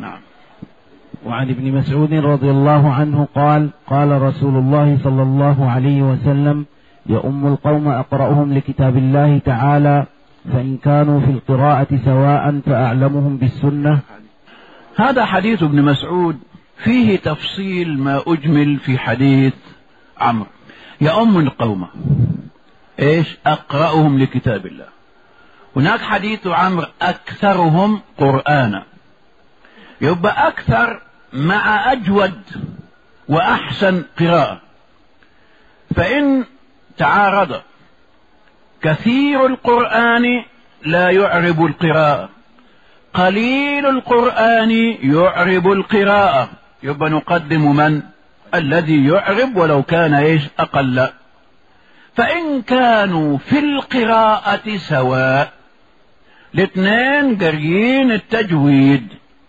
نعم. وعن ابن مسعود رضي الله عنه قال: قال رسول الله صلى الله عليه وسلم: يؤم القوم أقرأهم لكتاب الله تعالى، فإن كانوا في القراءة سواء فأعلمهم بالسنة. هذا حديث ابن مسعود فيه تفصيل ما أجمل في حديث عمرو. يؤم القوم إيش؟ أقرأهم لكتاب الله. هناك حديث عمرو أكثرهم قرآنا، يبقى أكثر مع أجود وأحسن قراءة. فإن تعارض كثير القرآن لا يعرب القراءة، قليل القرآن يعرب القراءة، يبقى نقدم من؟ الذي يعرب ولو كان إيش؟ أقل. فإن كانوا في القراءة سواء، الاثنين قاريين التجويد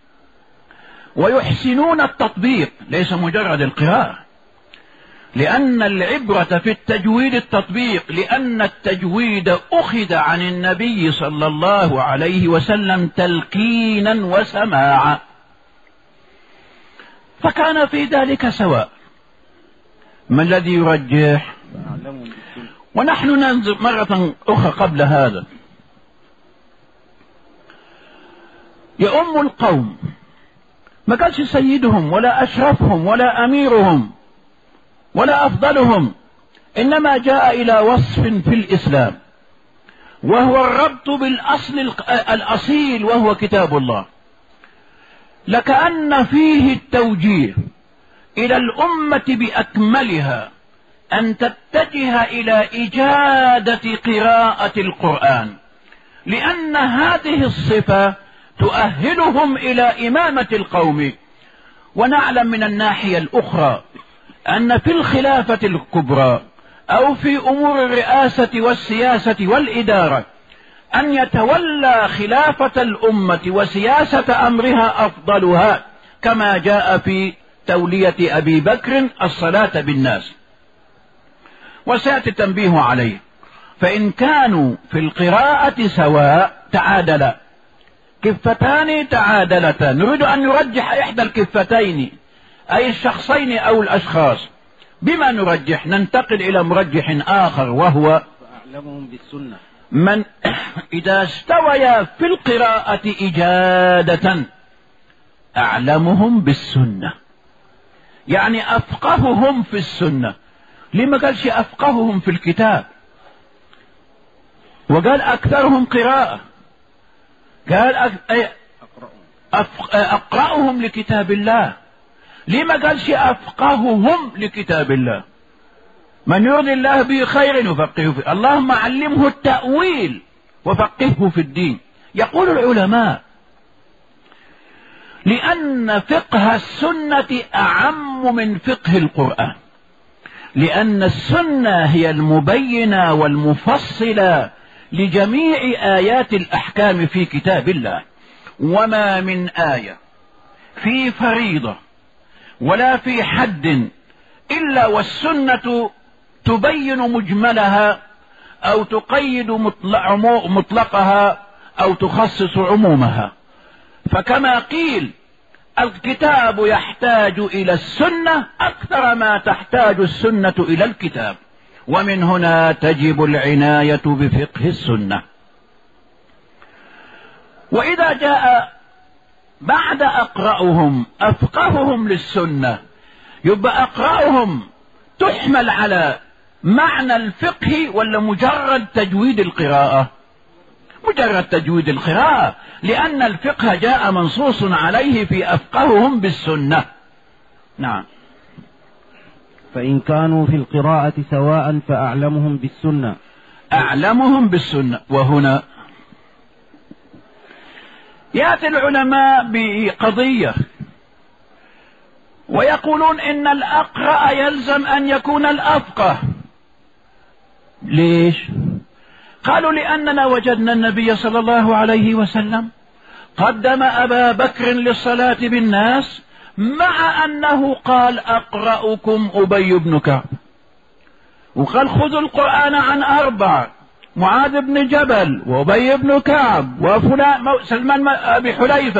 ويحسنون التطبيق، ليس مجرد القراءة، لأن العبرة في التجويد التطبيق، لأن التجويد أخذ عن النبي صلى الله عليه وسلم تلقينا وسماعا، فكان في ذلك سواء. ما الذي يرجح؟ ونحن ننظر مرة أخرى قبل هذا. يؤم القوم ما قالش سيدهم ولا أشرفهم ولا أميرهم ولا أفضلهم، إنما جاء إلى وصف في الإسلام، وهو الربط بالأصل الأصيل وهو كتاب الله، لكأن فيه التوجيه إلى الأمة بأكملها أن تتجه إلى إجادة قراءة القرآن، لأن هذه الصفة تؤهلهم إلى إمامة القوم. ونعلم من الناحية الأخرى أن في الخلافة الكبرى أو في أمور الرئاسة والسياسة والإدارة أن يتولى خلافة الأمة وسياسة أمرها أفضلها، كما جاء في تولية أبي بكر الصلاة بالناس، وسيأتي التنبيه عليه. فإن كانوا في القراءة سواء تعادلا، كفتان تعادلتا، نريد أن نرجح إحدى الكفتين أي الشخصين أو الأشخاص، بما نرجح؟ ننتقل إلى مرجح آخر وهو أعلمهم بالسنة. من إذا استويا في القراءة إجادة أعلمهم بالسنة، يعني أفقههم في السنة. لما قالش أفقههم في الكتاب؟ وقال أكثرهم قراءة، قال أقرأهم لكتاب الله. لما قالش أفقههم لكتاب الله؟ من يرضي الله به خير يفقهه فيه، اللهم علمه التأويل وفقهه في الدين. يقول العلماء لأن فقه السنة أعم من فقه القرآن، لأن السنة هي المبينة والمفصلة لجميع آيات الأحكام في كتاب الله، وما من آية في فريضة ولا في حد إلا والسنة تبين مجملها أو تقيد مطلقها أو تخصص عمومها. فكما قيل الكتاب يحتاج إلى السنة أكثر ما تحتاج السنة إلى الكتاب، ومن هنا تجب العناية بفقه السنة. وإذا جاء بعد أقرأهم أفقههم للسنة، يبقى أقرأهم تحمل على معنى الفقه ولا مجرد تجويد القراءة؟ مجرد تجويد القراءة، لأن الفقه جاء منصوص عليه في أفقههم بالسنة. نعم. فإن كانوا في القراءة سواء فأعلمهم بالسنة. أعلمهم بالسنة. وهنا يأتي العلماء بقضية ويقولون إن الأقرأ يلزم أن يكون الأفقه. ليش؟ قالوا لأننا وجدنا النبي صلى الله عليه وسلم قدم أبا بكر للصلاة بالناس، مع أنه قال أقرأكم أبي بن كعب، وقال خذوا القرآن عن أربع: معاذ بن جبل وأبي بن كعب وفلان سلمان أبي حليفة.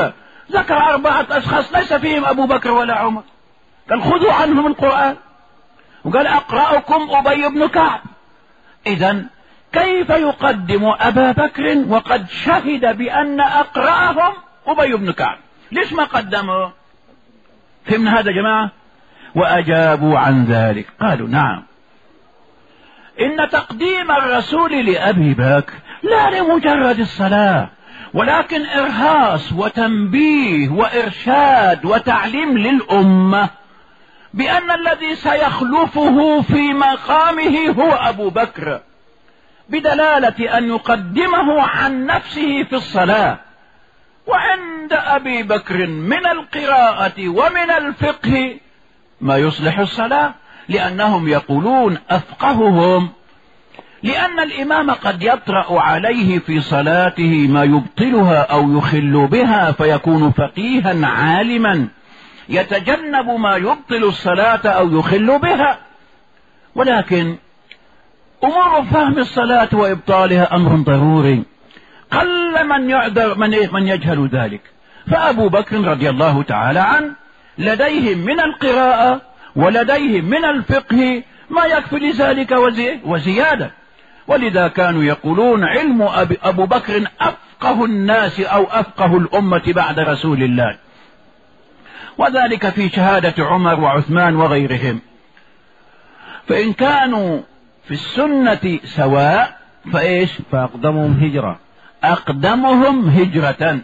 ذكر 4 أشخاص ليس فيهم أبو بكر ولا عمر، قال خذوا عنهم القرآن، وقال أقرأكم أبي بن كعب. إذن كيف يقدم أبا بكر وقد شهد بأن أقرأهم أبي بن كعب؟ ليش ما قدمه؟ فهمنا هذا جماعة؟ وأجابوا عن ذلك، قالوا نعم، إن تقديم الرسول لأبي بكر لا لمجرد الصلاة، ولكن إرهاص وتنبيه وإرشاد وتعليم للأمة بأن الذي سيخلفه في مقامه هو أبو بكر، بدلالة أن يقدمه عن نفسه في الصلاة. وعند أبي بكر من القراءة ومن الفقه ما يصلح الصلاة، لأنهم يقولون أفقههم، لأن الإمام قد يطرأ عليه في صلاته ما يبطلها أو يخل بها، فيكون فقيها عالما يتجنب ما يبطل الصلاة أو يخل بها. ولكن أمور فهم الصلاة وإبطالها أمر ضروري، قل من يعذر من يجهل ذلك. فأبو بكر رضي الله تعالى عنه لديهم من القراءة ولديهم من الفقه ما يكفي لذلك وزيادة، ولذا كانوا يقولون علم أبو بكر أفقه الناس أو أفقه الأمة بعد رسول الله، وذلك في شهادة عمر وعثمان وغيرهم. فإن كانوا في السنة سواء فإيش؟ فأقدمهم هجرة، أقدمهم هجرة.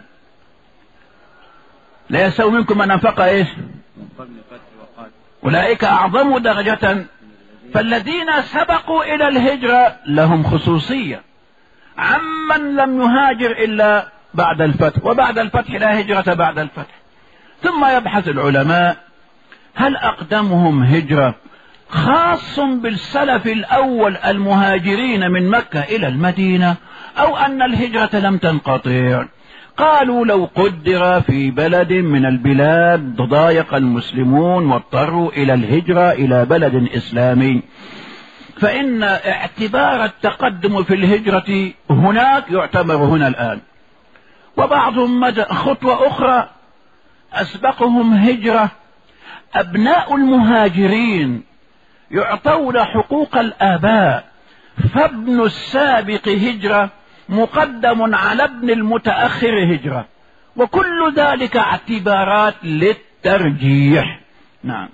لا يسوي منكم من أنفق إيش؟ أولئك أعظم درجة. فالذين سبقوا إلى الهجرة لهم خصوصية عمن لم يهاجر إلا بعد الفتح، وبعد الفتح لا هجرة بعد الفتح. ثم يبحث العلماء هل أقدمهم هجرة خاص بالسلف الأول المهاجرين من مكة إلى المدينة، أو أن الهجرة لم تنقطع؟ قالوا لو قدر في بلد من البلاد ضايق المسلمون واضطروا إلى الهجرة إلى بلد إسلامي، فإن اعتبار التقدم في الهجرة هناك يعتبر هنا الآن. وبعضهم خطوة أخرى أسبقهم هجرة أبناء المهاجرين يعطون حقوق الآباء، فابن السابق هجرة مقدم على ابن المتأخر هجرة، وكل ذلك اعتبارات للترجيح. نعم.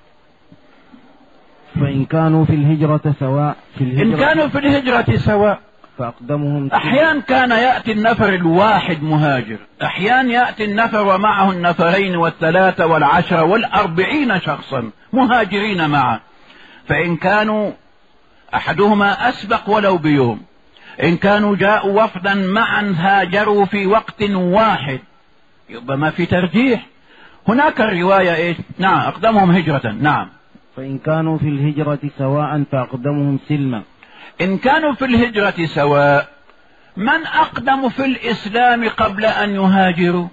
فإن كانوا في الهجرة سواء إن كانوا في الهجرة سواء فأقدمهم أحيانا كان يأتي النفر الواحد مهاجر، أحيانا يأتي النفر ومعه النفرين والثلاثة والعشرة والأربعين شخصا مهاجرين معه. فإن كانوا أحدهما أسبق ولو بيوم، إن كانوا جاءوا وفدا معا هاجروا في وقت واحد، يبقى ما في ترجيح. هناك الرواية إيش؟ نعم أقدمهم هجرة. نعم. فإن كانوا في الهجرة سواء فأقدمهم سلما. إن كانوا في الهجرة سواء، من أقدم في الإسلام قبل أن يهاجروا؟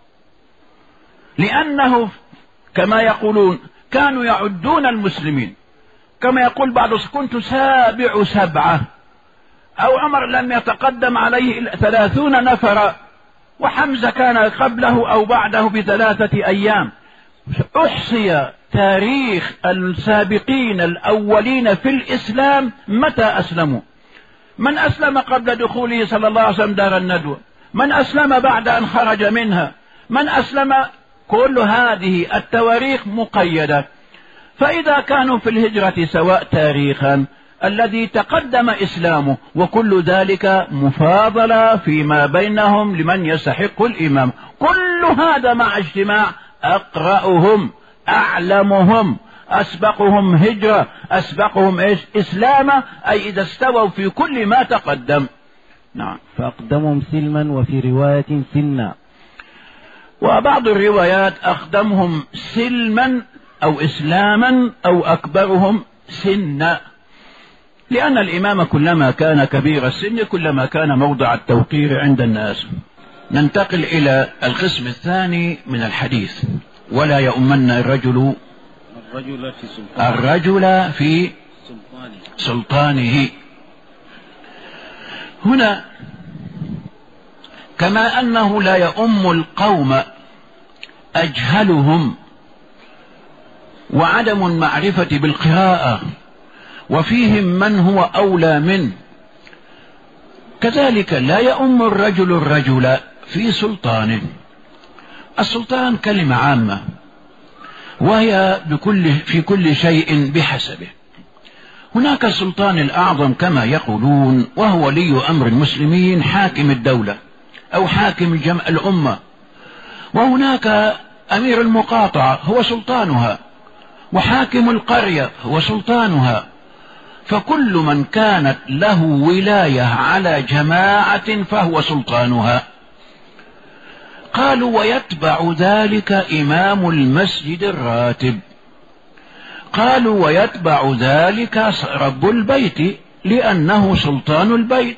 لأنه كما يقولون كانوا يعدون المسلمين، كما يقول بعض كنت سابع 7، أو عمر لم يتقدم عليه 30 نفرا، وحمزة كان قبله أو بعده ب3 أيام. أحصي تاريخ السابقين الأولين في الإسلام متى أسلموا، من أسلم قبل دخوله صلى الله عليه وسلم دار الندوة، من أسلم بعد أن خرج منها، من أسلم، كل هذه التواريخ مقيدة. فإذا كانوا في الهجرة سواء تاريخا الذي تقدم إسلامه، وكل ذلك مفاضلة فيما بينهم لمن يستحق الإمام، كل هذا مع اجتماع أقرأهم أعلمهم أسبقهم هجرة أسبقهم إيش؟ إسلاما، أي إذا استووا في كل ما تقدم. نعم. فأقدمهم سلما، وفي رواية سنا. وبعض الروايات أقدمهم سلما أو إسلاما أو أكبرهم سنا، لأن الإمام كلما كان كبير السن كلما كان موضع التوقير عند الناس. ننتقل إلى القسم الثاني من الحديث، ولا يؤمن الرجل في سلطانه. هنا كما أنه لا يؤم القوم أجهلهم وعدم المعرفة بالقراءة، وفيهم من هو أولى منه. كذلك لا يؤم الرجل الرجل في سلطانه. السلطان كلمة عامة، وهي في كل شيء بحسبه. هناك السلطان الأعظم كما يقولون، وهو ولي أمر المسلمين، حاكم الدولة أو حاكم الأمة. وهناك أمير المقاطعة هو سلطانها، وحاكم القرية هو سلطانها. فكل من كانت له ولاية على جماعة فهو سلطانها. قالوا ويتبع ذلك إمام المسجد الراتب. قالوا ويتبع ذلك رب البيت لأنه سلطان البيت.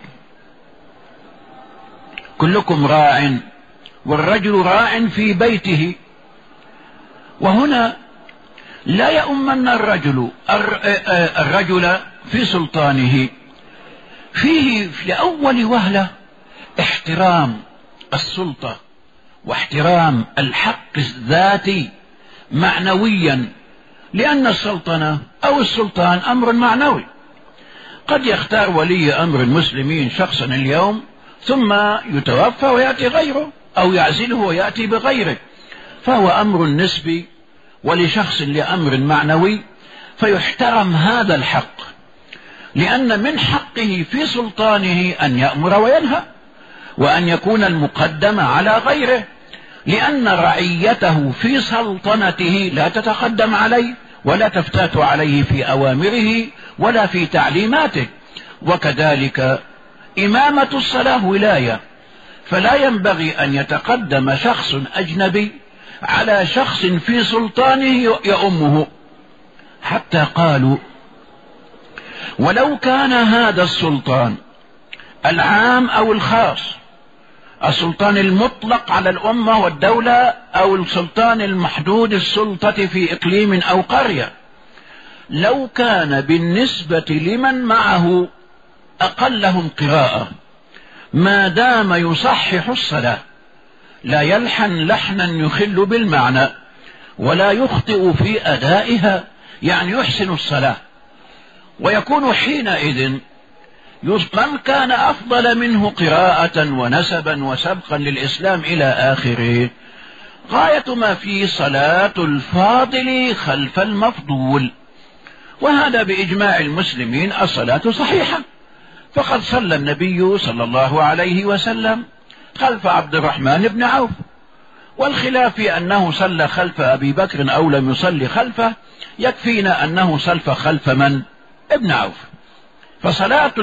كلكم راع والرجل راع في بيته. وهنا لا يؤمن الرجل في سلطانه. فيه في أول وهلة احترام السلطة واحترام الحق الذاتي معنويا، لأن السلطنة أو السلطان أمر معنوي. قد يختار ولي أمر المسلمين شخصا اليوم ثم يتوفى ويأتي غيره، أو يعزله ويأتي بغيره، فهو أمر نسبي ولشخص لأمر معنوي، فيحترم هذا الحق، لأن من حقه في سلطانه أن يأمر وينهى، وأن يكون المقدم على غيره، لأن رعيته في سلطنته لا تتقدم عليه ولا تفتات عليه في أوامره ولا في تعليماته. وكذلك إمامة الصلاة ولاية، فلا ينبغي أن يتقدم شخص أجنبي على شخص في سلطانه يؤمه. حتى قالوا ولو كان هذا السلطان العام أو الخاص، السلطان المطلق على الأمة والدولة، أو السلطان المحدود السلطة في إقليم أو قرية، لو كان بالنسبة لمن معه أقلهم قراءة ما دام يصحح الصلاة، لا يلحن لحنا يخل بالمعنى ولا يخطئ في أدائها، يعني يحسن الصلاة، ويكون حينئذ من كان أفضل منه قراءة ونسبا وسبقا للإسلام إلى آخره. غاية ما في صلاة الفاضل خلف المفضول، وهذا بإجماع المسلمين الصلاة صحيحة. فقد صلى النبي صلى الله عليه وسلم خلف عبد الرحمن بن عوف، والخلاف في أنه صلى خلف أبي بكر أو لم يصلي خلفه، يكفينا أنه صلى خلف من؟ ابن عوف. فصلاة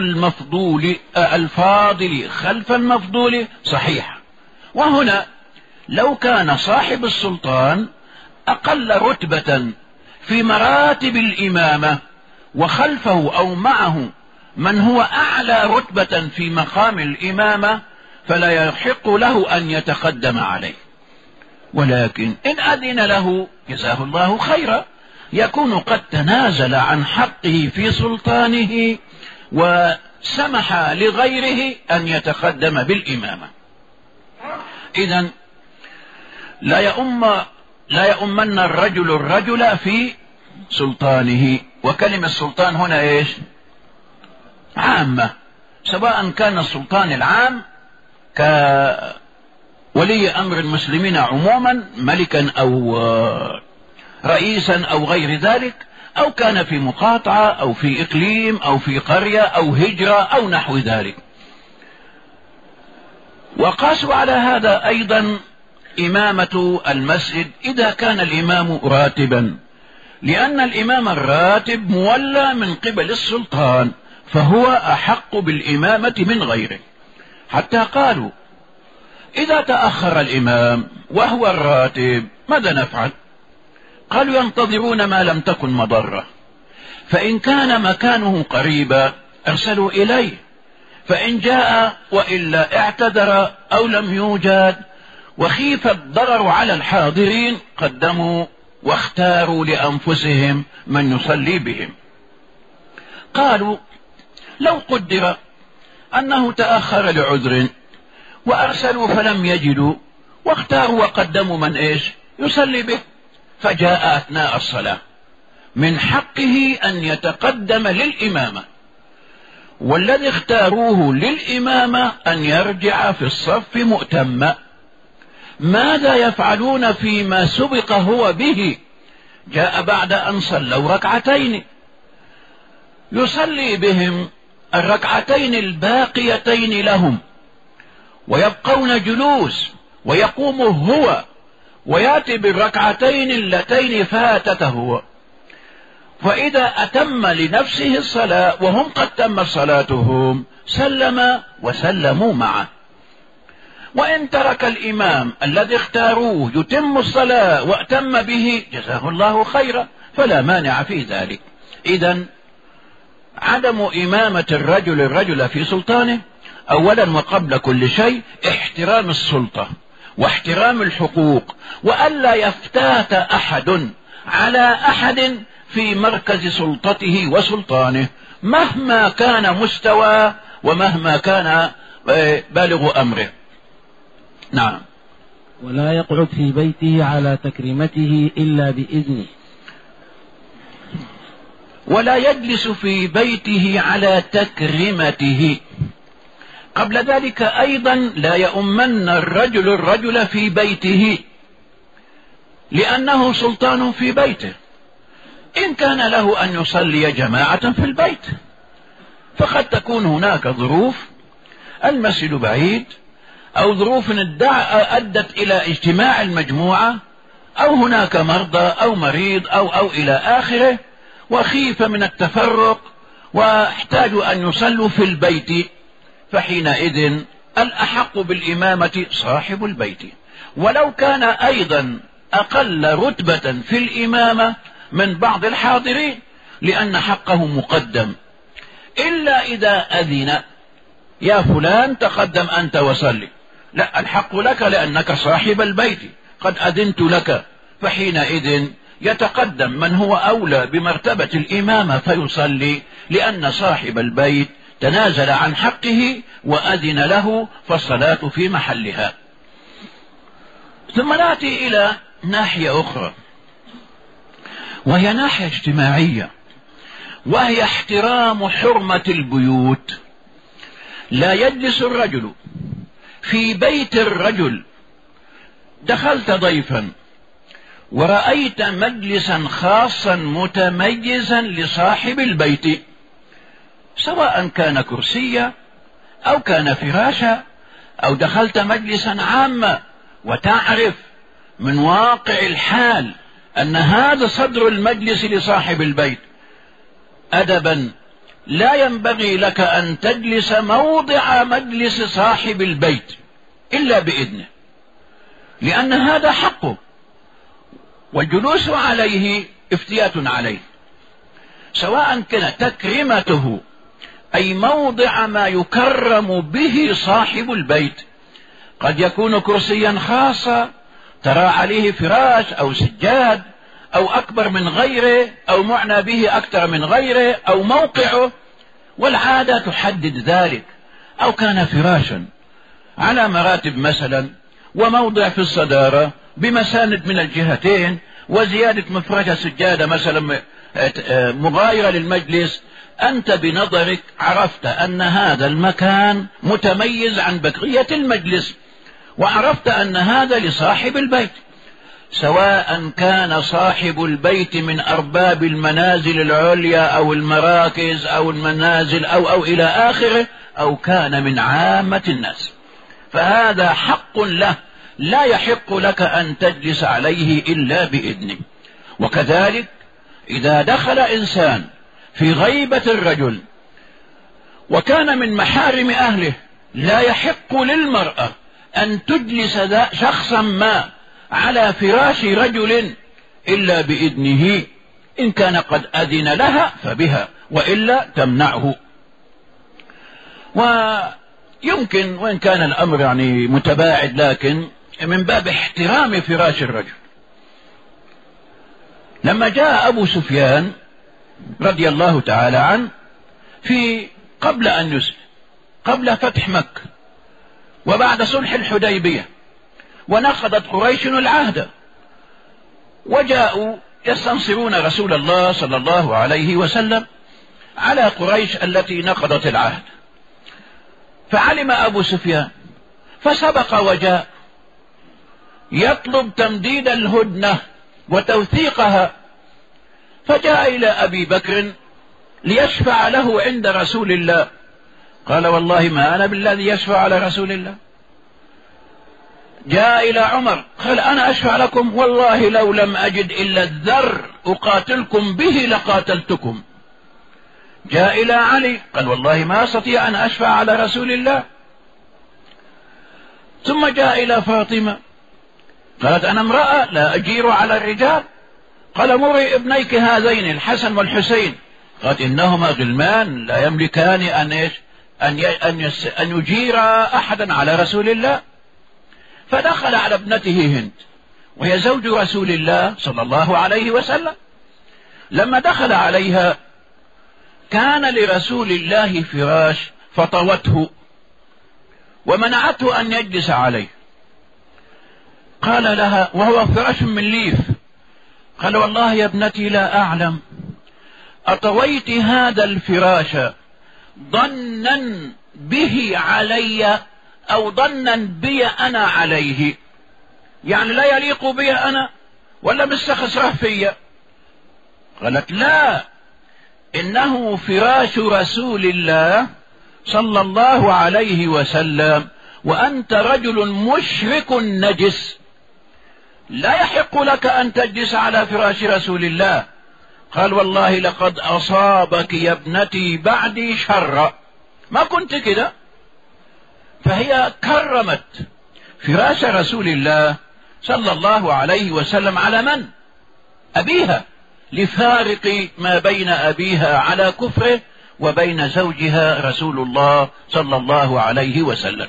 الفاضل خلف المفضول صحيحة. وهنا لو كان صاحب السلطان أقل رتبة في مراتب الإمامة وخلفه أو معه من هو أعلى رتبة في مقام الإمامة، فلا يحق له أن يتقدم عليه. ولكن إن أذن له جزاه الله خيرا، يكون قد تنازل عن حقه في سلطانه وسمح لغيره أن يتقدم بالإمامة. إذن لا يؤمن الرجل في سلطانه. وكلمة السلطان هنا إيش؟ عامة، سواء كان السلطان العام كولي أمر المسلمين عموما، ملكا أو رئيسا أو غير ذلك، أو كان في مقاطعة أو في إقليم أو في قرية أو هجرة أو نحو ذلك. وقاسوا على هذا أيضا إمامة المسجد إذا كان الإمام راتبا، لأن الإمام الراتب مولى من قبل السلطان، فهو أحق بالإمامة من غيره. حتى قالوا إذا تأخر الإمام وهو الراتب ماذا نفعل؟ قالوا ينتظرون ما لم تكن مضرة، فإن كان مكانه قريبا أرسلوا إليه، فإن جاء وإلا اعتذر أو لم يوجد وخيف الضرر على الحاضرين قدموا واختاروا لأنفسهم من يصلي بهم. قالوا لو قدر أنه تأخر لعذر وأرسلوا فلم يجدوا واختاروا وقدموا من إيش؟ يصلي به، فجاء أثناء الصلاة، من حقه أن يتقدم للإمامة، والذي اختاروه للإمامة أن يرجع في الصف مؤتما. ماذا يفعلون فيما سبق هو به؟ جاء بعد أن صلوا ركعتين، يصلي بهم الركعتين الباقيتين لهم، ويبقون جلوس، ويقوم هو ويأتي بالركعتين اللتين فاتته، فإذا أتم لنفسه الصلاة وهم قد تمت صلاتهم سلم وسلموا معه. وإن ترك الإمام الذي اختاروه يتم الصلاة وأتم به جزاه الله خيرا، فلا مانع في ذلك. إذن عدم إمامة الرجل في سلطانه أولا وقبل كل شيء احترام السلطة واحترام الحقوق، وألا يفتات أحد على أحد في مركز سلطته وسلطانه مهما كان مستوى ومهما كان بالغ أمره. نعم. ولا يقعد في بيته على تكريمته إلا بإذنه. ولا يجلس في بيته على تكريمته. قبل ذلك أيضا لا يؤمن الرجل في بيته، لأنه سلطان في بيته. إن كان له أن يصلي جماعة في البيت، فقد تكون هناك ظروف، المسجد بعيد، أو ظروف أدت إلى اجتماع المجموعة، أو هناك مرضى أو مريض أو إلى آخره، وخيف من التفرق واحتاجوا أن يصلوا في البيت، فحينئذ الأحق بالإمامة صاحب البيت، ولو كان أيضا أقل رتبة في الإمامة من بعض الحاضرين، لأن حقه مقدم، إلا إذا أذن يا فلان تقدم أنت وصلي، لا، الحق لك لأنك صاحب البيت، قد أذنت لك، فحينئذ يتقدم من هو أولى بمرتبة الإمامة فيصلي، لأن صاحب البيت تنازل عن حقه وأذن له، فالصلاة في محلها. ثم نأتي إلى ناحية أخرى، وهي ناحية اجتماعية، وهي احترام حرمة البيوت. لا يجلس الرجل في بيت الرجل. دخلت ضيفا ورأيت مجلسا خاصا متميزا لصاحب البيت، سواء كان كرسيا أو كان فراشا، أو دخلت مجلسا عاما وتعرف من واقع الحال أن هذا صدر المجلس لصاحب البيت، أدبا لا ينبغي لك أن تجلس موضع مجلس صاحب البيت إلا بإذنه، لأن هذا حقه، والجلوس عليه افتيات عليه، سواء كان تكريمته أي موضع ما يكرم به صاحب البيت. قد يكون كرسيا خاصا ترى عليه فراش أو سجاد أو أكبر من غيره، أو معنى به أكثر من غيره، أو موقعه، والعادة تحدد ذلك، أو كان فراشا على مراتب مثلا، وموضع في الصدارة بمساند من الجهتين، وزيادة مفرشة سجادة مثلا مغايرة للمجلس، أنت بنظرك عرفت أن هذا المكان متميز عن بقية المجلس، وعرفت أن هذا لصاحب البيت، سواء كان صاحب البيت من أرباب المنازل العليا أو المراكز أو المنازل أو إلى آخره، أو كان من عامة الناس، فهذا حق له، لا يحق لك أن تجلس عليه إلا بإذنه. وكذلك إذا دخل إنسان في غيبة الرجل وكان من محارم أهله، لا يحق للمرأة أن تجلس شخصا ما على فراش رجل إلا بإذنه، إن كان قد أذن لها فبها، وإلا تمنعه. ويمكن وإن كان الأمر يعني متباعد، لكن من باب احترام فراش الرجل، لما جاء أبو سفيان رضي الله تعالى عنه قبل أن يسلم، قبل فتح مكة وبعد صلح الحديبية، ونقضت قريش العهد، وجاءوا يستنصرون رسول الله صلى الله عليه وسلم على قريش التي نقضت العهد. فعلم أبو سفيان فسبق وجاء يطلب تمديد الهدنة وتوثيقها، فجاء إلى أبي بكر ليشفع له عند رسول الله. قال والله ما أنا بالذي يشفع على رسول الله. جاء إلى عمر قال أنا أشفع لكم، والله لو لم أجد إلا الذر أقاتلكم به لقاتلتكم. جاء إلى علي قال والله ما أستطيع أن أشفع على رسول الله. ثم جاء إلى فاطمة قالت أنا امرأة لا أجير على الرجال. قال مري ابنيك هذين الحسن والحسين. قالت إنهما غلمان لا يملكان أن يجير أحدا على رسول الله. فدخل على ابنته هند وهي زوج رسول الله صلى الله عليه وسلم. لما دخل عليها كان لرسول الله فراش فطوته ومنعته أن يجلس عليه. قال لها وهو فراش من ليف. قال والله يا ابنتي لا أعلم أطويت هذا الفراش ظنا به علي أو ظنا بي أنا عليه، يعني لا يليق بي أنا ولا مستخسره فيا. قالت لا، إنه فراش رسول الله صلى الله عليه وسلم وأنت رجل مشرك نجس، لا يحق لك أن تجلس على فراش رسول الله. قال والله لقد أصابك يا ابنتي بعدي شر، ما كنت كده. فهي كرمت فراش رسول الله صلى الله عليه وسلم على من؟ أبيها، لفارق ما بين أبيها على كفره وبين زوجها رسول الله صلى الله عليه وسلم.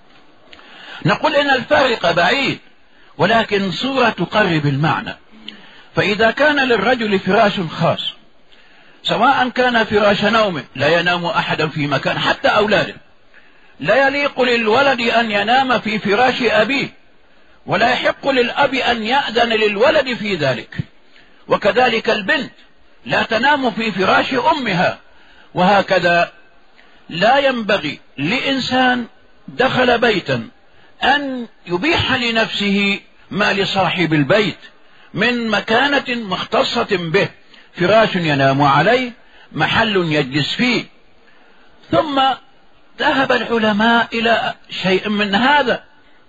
نقول إن الفارق بعيد ولكن صورة تقرب المعنى. فإذا كان للرجل فراش خاص سواء كان فراش نومه لا ينام أحدا في مكان حتى أولاده، لا يليق للولد أن ينام في فراش أبيه ولا يحق للأب أن يأذن للولد في ذلك، وكذلك البنت لا تنام في فراش أمها. وهكذا لا ينبغي لإنسان دخل بيتا أن يبيح لنفسه ما لصاحب البيت من مكانة مختصة به، فراش ينام عليه، محل يجلس فيه. ثم ذهب العلماء إلى شيء من هذا.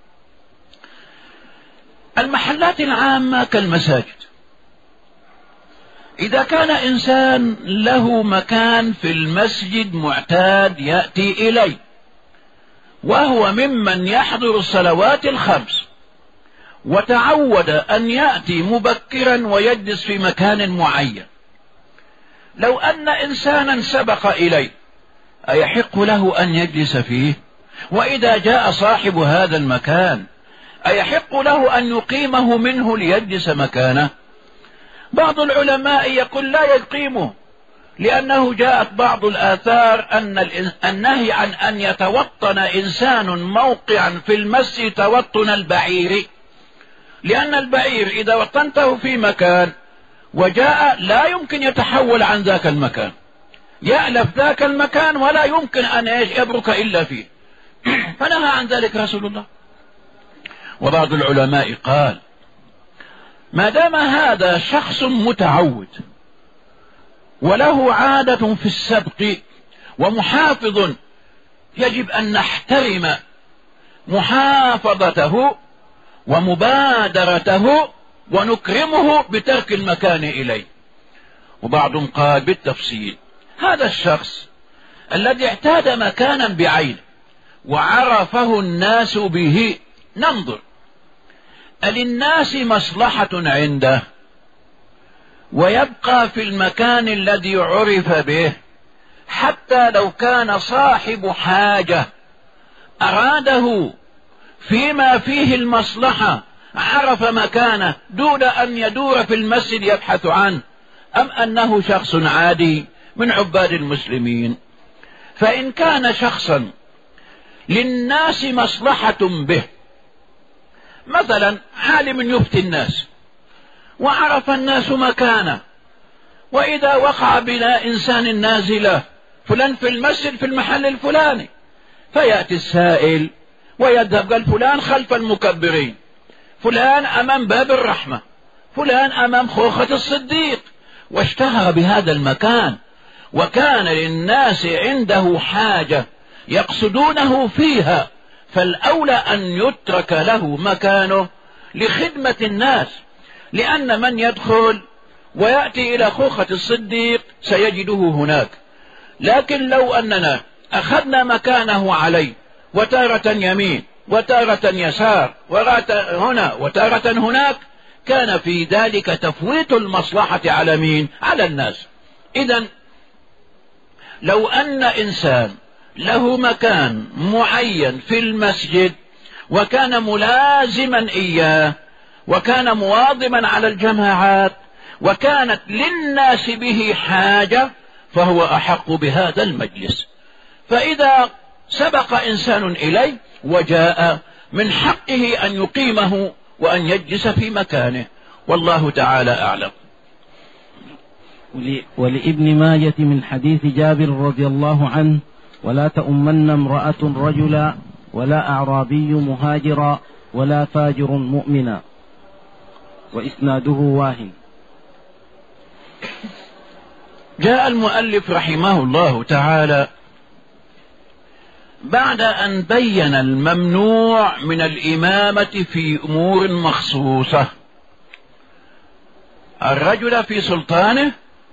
المحلات العامة كالمساجد، إذا كان إنسان له مكان في المسجد معتاد يأتي إليه وهو ممن يحضر الصلوات الخمس وتعود أن يأتي مبكرا ويجلس في مكان معين، لو أن إنسانا سبق إليه أيحق له أن يجلس فيه؟ وإذا جاء صاحب هذا المكان أيحق له أن يقيمه منه ليجلس مكانه؟ بعض العلماء يقول لا يقيمه، لأنه جاءت بعض الآثار أن النهي عن أن يتوطن إنسان موقعا في المسجد توطن البعير، لأن البعير إذا وطنته في مكان وجاء لا يمكن يتحول عن ذاك المكان، يألف ذاك المكان ولا يمكن أن يبرك إلا فيه. فنهى عن ذلك رسول الله. وبعض العلماء قال ما دام هذا شخص متعود وله عادة في السبق ومحافظ، يجب أن نحترم محافظته ومبادرته ونكرمه بترك المكان إليه. وبعضهم قال بالتفصيل هذا الشخص الذي اعتاد مكانا بعينه وعرفه الناس به، ننظر أللناس مصلحة عنده ويبقى في المكان الذي عرف به، حتى لو كان صاحب حاجة أراده فيما فيه المصلحة عرف مكانه دون أن يدور في المسجد يبحث عنه، أم أنه شخص عادي من عباد المسلمين؟ فإن كان شخصا للناس مصلحة به، مثلا عالم يفتي الناس وعرف الناس مكانه. وإذا وقع بنا إنسان نازلة فلان في المسجد في المحل الفلاني، فيأتي السائل ويذهب قال فلان خلف المكبرين، فلان أمام باب الرحمة، فلان أمام خوخة الصديق، واشتهر بهذا المكان، وكان للناس عنده حاجة يقصدونه فيها، فالأولى أن يترك له مكانه لخدمة الناس، لأن من يدخل ويأتي إلى خوخة الصديق سيجده هناك. لكن لو أننا أخذنا مكانه عليه وتارة يمين وتارة يسار هنا وتارة هناك، كان في ذلك تفويت المصلحة على مين؟ على الناس. إذن لو أن إنسان له مكان معين في المسجد وكان ملازما إياه وكان مواظبا على الجماعات وكانت للناس به حاجة، فهو أحق بهذا المجلس. فإذا سبق إنسان إليه وجاء، من حقه أن يقيمه وأن يجلس في مكانه، والله تعالى أعلم. ولابن ماجة من حديث جابر رضي الله عنه: ولا تؤمن امرأة رجلا ولا أعرابي مهاجرا ولا فاجر مؤمنا، وإسناده واهن. جاء المؤلف رحمه الله تعالى بعد أن بين الممنوع من الإمامة في أمور مخصوصة: الرجل في سلطانه،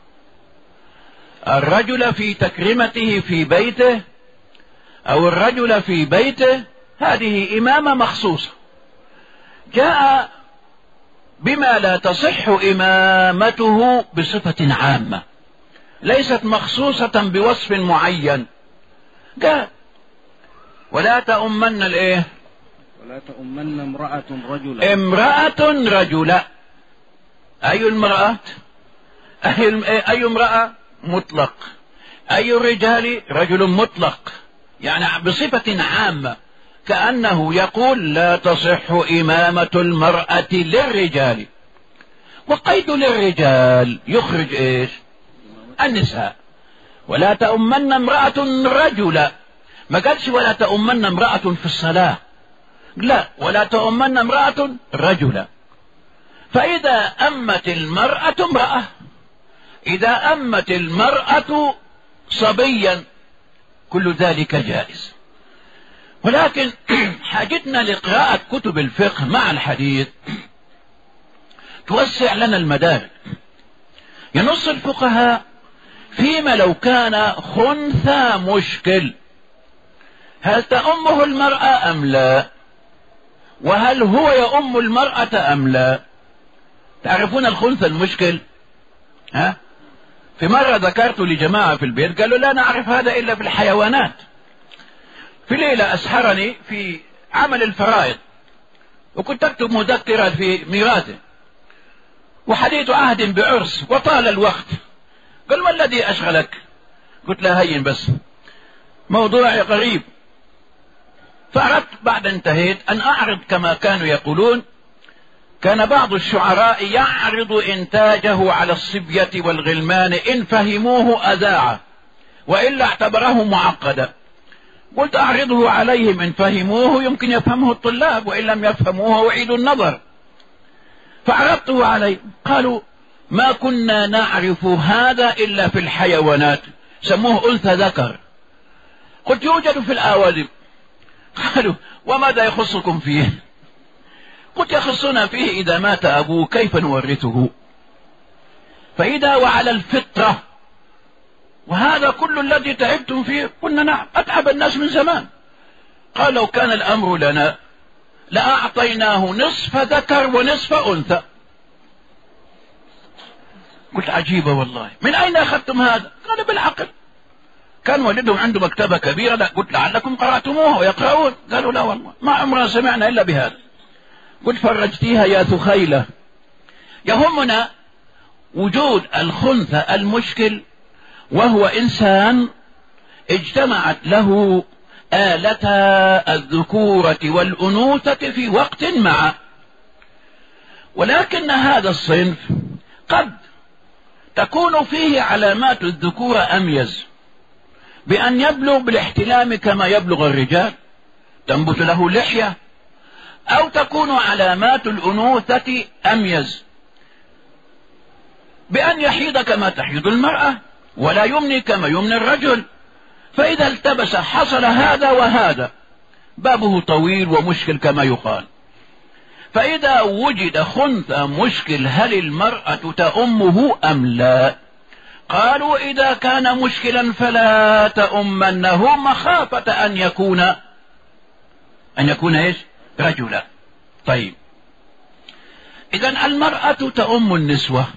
الرجل في تكريمته في بيته، أو الرجل في بيته، هذه إمامة مخصوصة. جاء بما لا تصح إمامته بصفة عامة ليست مخصوصة بوصف معين. قال: ولا تؤمن الايه؟ ولا تؤمن امرأة رجلا. امرأة رجلا، أي المرأة؟ أي امرأة؟ مطلق. أي الرجال؟ رجل مطلق، يعني بصفة عامة، كأنه يقول لا تصح إمامة المرأة للرجال. وقيد للرجال يخرج إيش؟ النساء. ولا تؤمن امرأة رجلا، ما قالش ولا تؤمن امرأة في الصلاة، لا، ولا تؤمن امرأة رجلا. فإذا أمت المرأة امرأة، إذا أمت المرأة صبيا، كل ذلك جائز. ولكن حاجتنا لقراءة كتب الفقه مع الحديث توسع لنا المدارك. ينص الفقهاء فيما لو كان خنثى مشكل، هل تأمه المرأة أم لا؟ وهل هو يأم المرأة أم لا؟ تعرفون الخنثى المشكل؟ ها؟ في مرة ذكرت لجماعة في البيت قالوا لا نعرف هذا إلا في الحيوانات. في ليلة أسحرني في عمل الفرائض، وكنت أكتب مذكرة في ميراثه، وحديث عهد بعرس وطال الوقت. قال: ما الذي أشغلك؟ قلت له هين بس، موضوعي قريب. فأردت بعد انتهيت أن أعرض كما كانوا يقولون. كان بعض الشعراء يعرض إنتاجه على الصبية والغلمان، إن فهموه أذاعه وإلا اعتبره معقدا. قلت أعرضه عليهم، إن فهموه يمكن يفهمه الطلاب، وإن لم يفهموه أعيد النظر. فعرضته عليهم، قالوا: ما كنا نعرف هذا إلا في الحيوانات، سموه أنثى ذكر. قلت: يوجد في الآوادم. قالوا: وماذا يخصكم فيه؟ قلت: يخصنا فيه إذا مات أبوه كيف نورثه؟ فإذا وعلى الفطرة، وهذا كل الذي تعبتم فيه. قلنا: نعم، أتعب الناس من زمان. قال: لو كان الأمر لنا لأعطيناه نصف ذكر ونصف أنثى. قلت: عجيبة والله، من أين أخذتم هذا؟ قال: بالعقل. كان والدهم عنده مكتبة كبيرة. لا، قلت: لعلكم قرأتموها ويقرؤون. قالوا: لا والله، ما عمرنا سمعنا إلا بهذا. قلت: فرجتيها يا ثخيلة. يهمنا وجود الخنثى المشكل، وهو إنسان اجتمعت له آلتا الذكورة والأنوثة في وقت معه، ولكن هذا الصنف قد تكون فيه علامات الذكورة أميز، بأن يبلغ بالاحتلام كما يبلغ الرجال، تنبت له لحية، أو تكون علامات الأنوثة أميز، بأن يحيض كما تحيض المرأة ولا يمني كما يمني الرجل. فإذا التبس حصل هذا وهذا، بابه طويل ومشكل كما يقال. فإذا وجد خنثى مشكل، هل المرأة تأمه أم لا؟ قالوا إذا كان مشكلا فلا تأمنه، مخافة أن يكون إيش؟ رجلا. طيب، إذن المرأة تأم النسوة.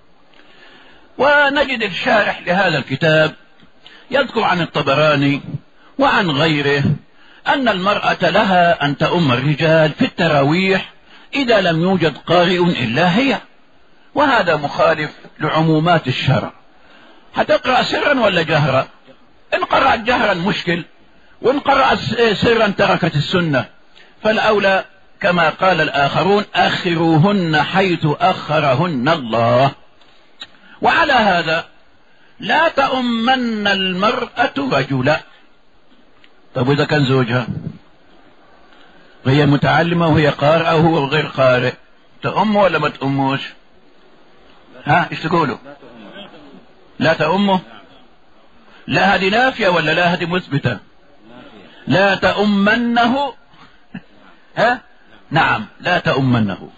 ونجد الشارح لهذا الكتاب يذكر عن الطبراني وعن غيره أن المرأة لها أن تأم الرجال في التراويح إذا لم يوجد قارئ إلا هي، وهذا مخالف لعمومات الشرع. هتقرأ سرا ولا جهرا؟ إن قرأت جهرا مشكل، وإن قرأت سرا تركت السنة. فالأولى كما قال الآخرون: أخروهن حيث أخرهن الله. وعلى هذا لا تؤمن المرأة رجلا. طب إذا كان زوجها وهي متعلمة وهي قارئة وهو غير قارئ، تأمه ولا ما تأموش؟ ايش تقولوا؟ لا تأمه. لا هذه نافية ولا لا هذه مثبتة؟ لا تأمنه. نعم، لا تأمنه.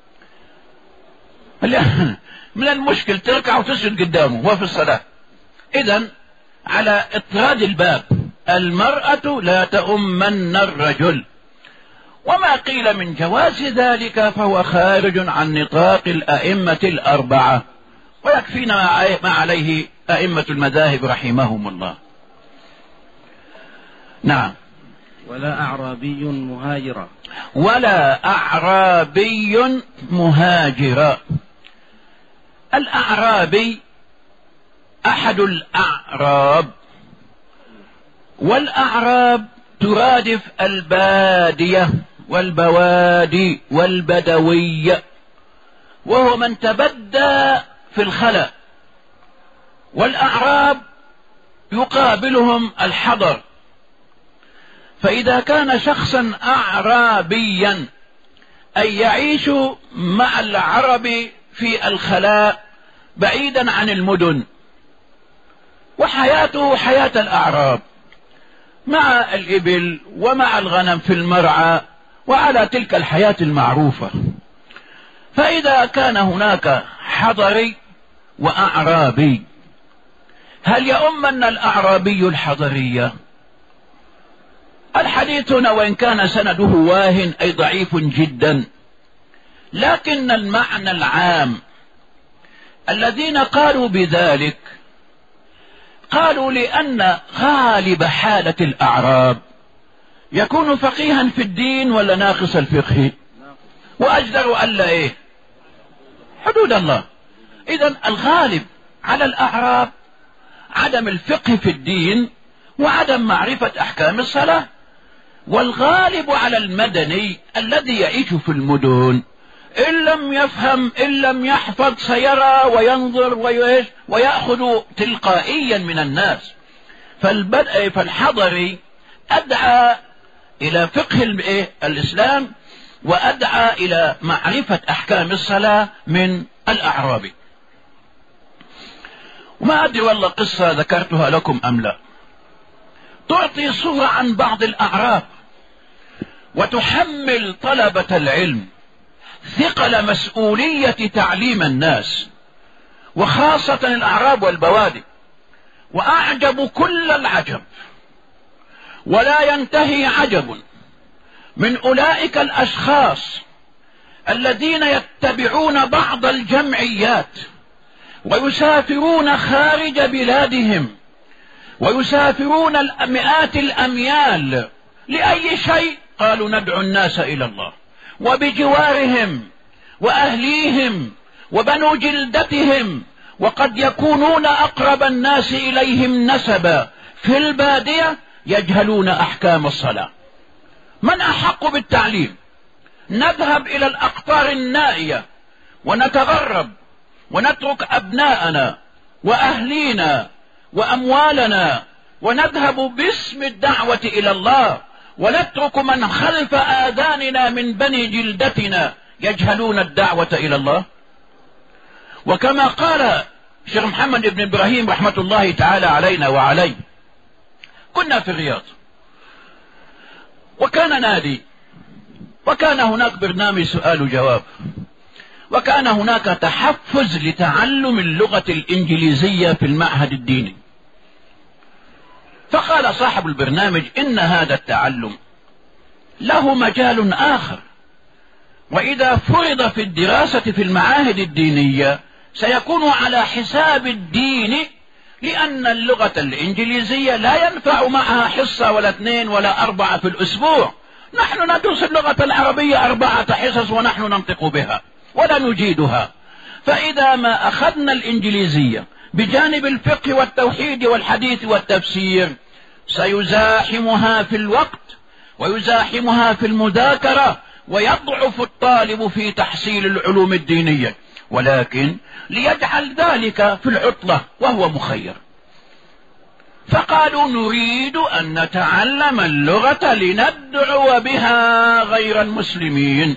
من المشكل تركع وتسجد قدامه وهو في الصلاة. إذن على اطراد الباب، المرأة لا تؤمن الرجل. وما قيل من جواز ذلك فهو خارج عن نطاق الأئمة الأربعة، ويكفينا ما عليه أئمة المذاهب رحمهم الله. نعم. ولا أعرابي مهاجرا. ولا أعرابي مهاجرا. الأعرابي أحد الأعراب، والأعراب ترادف البادية والبوادي والبدوية، وهو من تبدى في الخلا. والأعراب يقابلهم الحضر. فإذا كان شخصا أعرابيا أي يعيش مع العرب في الخلاء بعيدا عن المدن، وحياته حياة الأعراب مع الإبل ومع الغنم في المرعى وعلى تلك الحياة المعروفة. فإذا كان هناك حضري وأعرابي، هل يؤمن الأعرابي الحضرية؟ الحديث هنا وإن كان سنده واهن أي ضعيف جدا، لكن المعنى العام الذين قالوا بذلك قالوا لأن غالب حالة الأعراب يكون فقيها في الدين ولا ناقص الفقه، وأجدر ألا حدود الله. إذن الغالب على الأعراب عدم الفقه في الدين وعدم معرفة أحكام الصلاة، والغالب على المدني الذي يعيش في المدن إن لم يفهم إن لم يحفظ سيرى وينظر ويأخذ تلقائيا من الناس. فالحضري أدعى إلى فقه الإسلام وأدعى إلى معرفة أحكام الصلاة من الأعرابي. وما أدري والله قصة ذكرتها لكم أم لا، تعطي صورة عن بعض الأعراب وتحمل طلبة العلم ثقل مسؤولية تعليم الناس، وخاصة الأعراب والبوادي. وأعجب كل العجب ولا ينتهي عجب من أولئك الأشخاص الذين يتبعون بعض الجمعيات ويسافرون خارج بلادهم ويسافرون مئات الأميال لأي شيء؟ قالوا ندعو الناس إلى الله، وبجوارهم وأهليهم وبنو جلدتهم، وقد يكونون أقرب الناس إليهم نسبا في البادية يجهلون أحكام الصلاة. من أحق بالتعليم؟ نذهب إلى الأقطار النائية ونتغرب ونترك أبناءنا وأهلينا وأموالنا ونذهب باسم الدعوة إلى الله، ونترك من خلف آذاننا من بني جلدتنا يجهلون الدعوة إلى الله؟ وكما قال شيخ محمد بن إبراهيم رحمة الله تعالى علينا وعليه، كنا في الرياض وكان نادي، وكان هناك برنامج سؤال وجواب، وكان هناك تحفز لتعلم اللغة الإنجليزية في المعهد الديني. فقال صاحب البرنامج إن هذا التعلم له مجال آخر، وإذا فرض في الدراسة في المعاهد الدينية سيكون على حساب الدين، لأن اللغة الإنجليزية لا ينفع معها حصة ولا 2 ولا 4 في الأسبوع. نحن ندرس اللغة العربية 4 حصص ونحن ننطق بها ولا نجيدها. فإذا ما أخذنا الإنجليزية بجانب الفقه والتوحيد والحديث والتفسير سيزاحمها في الوقت ويزاحمها في المذاكرة، ويضعف الطالب في تحصيل العلوم الدينية، ولكن ليجعل ذلك في العطلة وهو مخير. فقالوا نريد أن نتعلم اللغة لندعو بها غير المسلمين.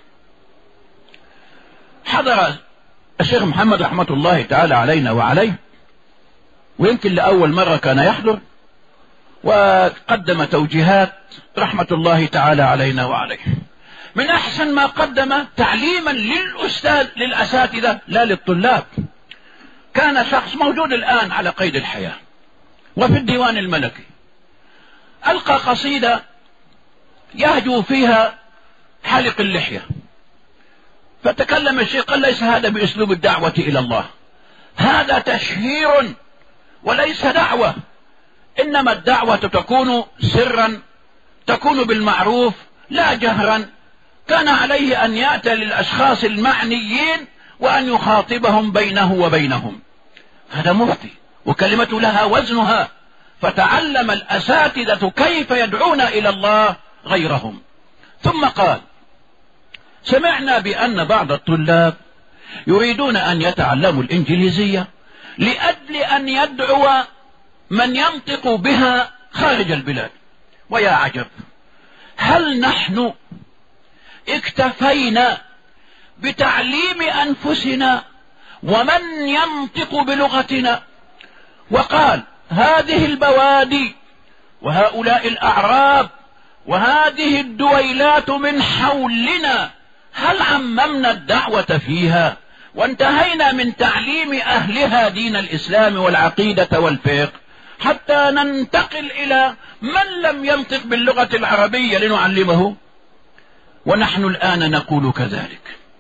حضر الشيخ محمد رحمة الله تعالى علينا وعليه، ويمكن لأول مرة كان يحضر، وقدم توجيهات رحمة الله تعالى علينا وعليه. من أحسن ما قدم تعليما للأساتذة لا للطلاب. كان شخص موجود الآن على قيد الحياة وفي الديوان الملكي، ألقى قصيدة يهجو فيها حلق اللحية، فتكلم الشيخ قال ليس هذا بأسلوب الدعوة إلى الله، هذا تشهير وليس دعوة، إنما الدعوة تكون سرا، تكون بالمعروف لا جهرا. كان عليه أن يأتي للأشخاص المعنيين وأن يخاطبهم بينه وبينهم. هذا مفتي وكلمة لها وزنها. فتعلم الأساتذة كيف يدعون إلى الله غيرهم. ثم قال سمعنا بأن بعض الطلاب يريدون أن يتعلموا الإنجليزية لأجل أن يدعو من ينطق بها خارج البلاد. ويا عجب، هل نحن اكتفينا بتعليم أنفسنا ومن ينطق بلغتنا؟ وقال هذه البوادي وهؤلاء الأعراب وهذه الدويلات من حولنا، هل عممنا الدعوة فيها وانتهينا من تعليم أهلها دين الإسلام والعقيدة والفقه حتى ننتقل إلى من لم ينطق باللغة العربية لنعلمه؟ ونحن الآن نقول كذلك.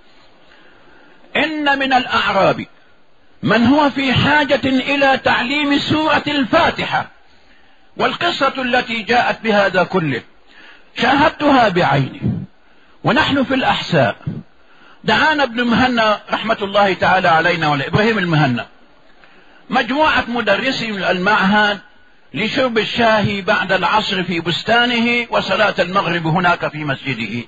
إن من الأعراب من هو في حاجة إلى تعليم سورة الفاتحة، والقصة التي جاءت بهذا كله شاهدتها بعيني ونحن في الأحساء. دعانا ابن مهنا رحمة الله تعالى علينا والإبراهيم المهنا مجموعة مدرسي من المعهد لشرب الشاي بعد العصر في بستانه وصلاة المغرب هناك في مسجده.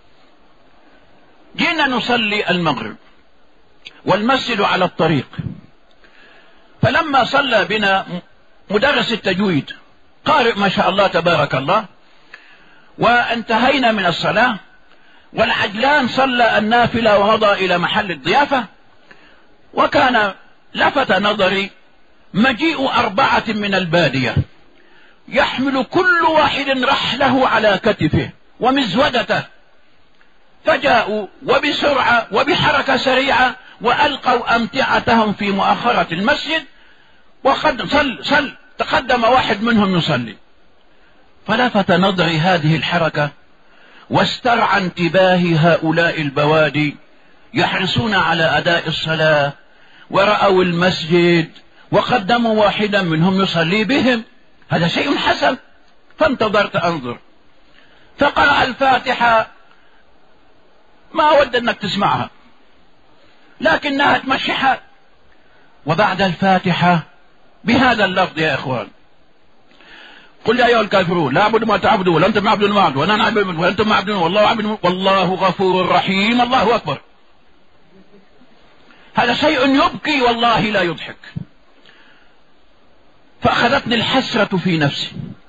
جينا نصلي المغرب والمسجد على الطريق، فلما صلى بنا مدرس التجويد قارئ ما شاء الله تبارك الله، وانتهينا من الصلاة والعجلان صلى النافلة ومضى إلى محل الضيافة، وكان لفت نظري مجيء 4 من البادية يحمل كل واحد رحله على كتفه ومزودته، فجاءوا وبسرعة وبحركة سريعة وألقوا أمتعتهم في مؤخرة المسجد، وقد تقدم واحد منهم يصلي، فلفت نظري هذه الحركة واسترعى انتباهي هؤلاء البوادي يحرصون على أداء الصلاة، ورأوا المسجد وقدموا واحدا منهم يصلي بهم. هذا شيء حسن. فانتظرت أنظر، فقرأ الفاتحة ما أود أنك تسمعها لكنها تمشي حال، وبعد الفاتحة بهذا اللفظ يا إخوان: قل يا أيها الكافرون لا أعبد ما تعبدون ولا أنتم معبدون ما أعبد وأنا أعبد وأنتم معبدون والله عبد والله غفور رحيم. الله أكبر. هذا شيء يبكي والله لا يضحك. فأخذتني الحسرة في نفسي،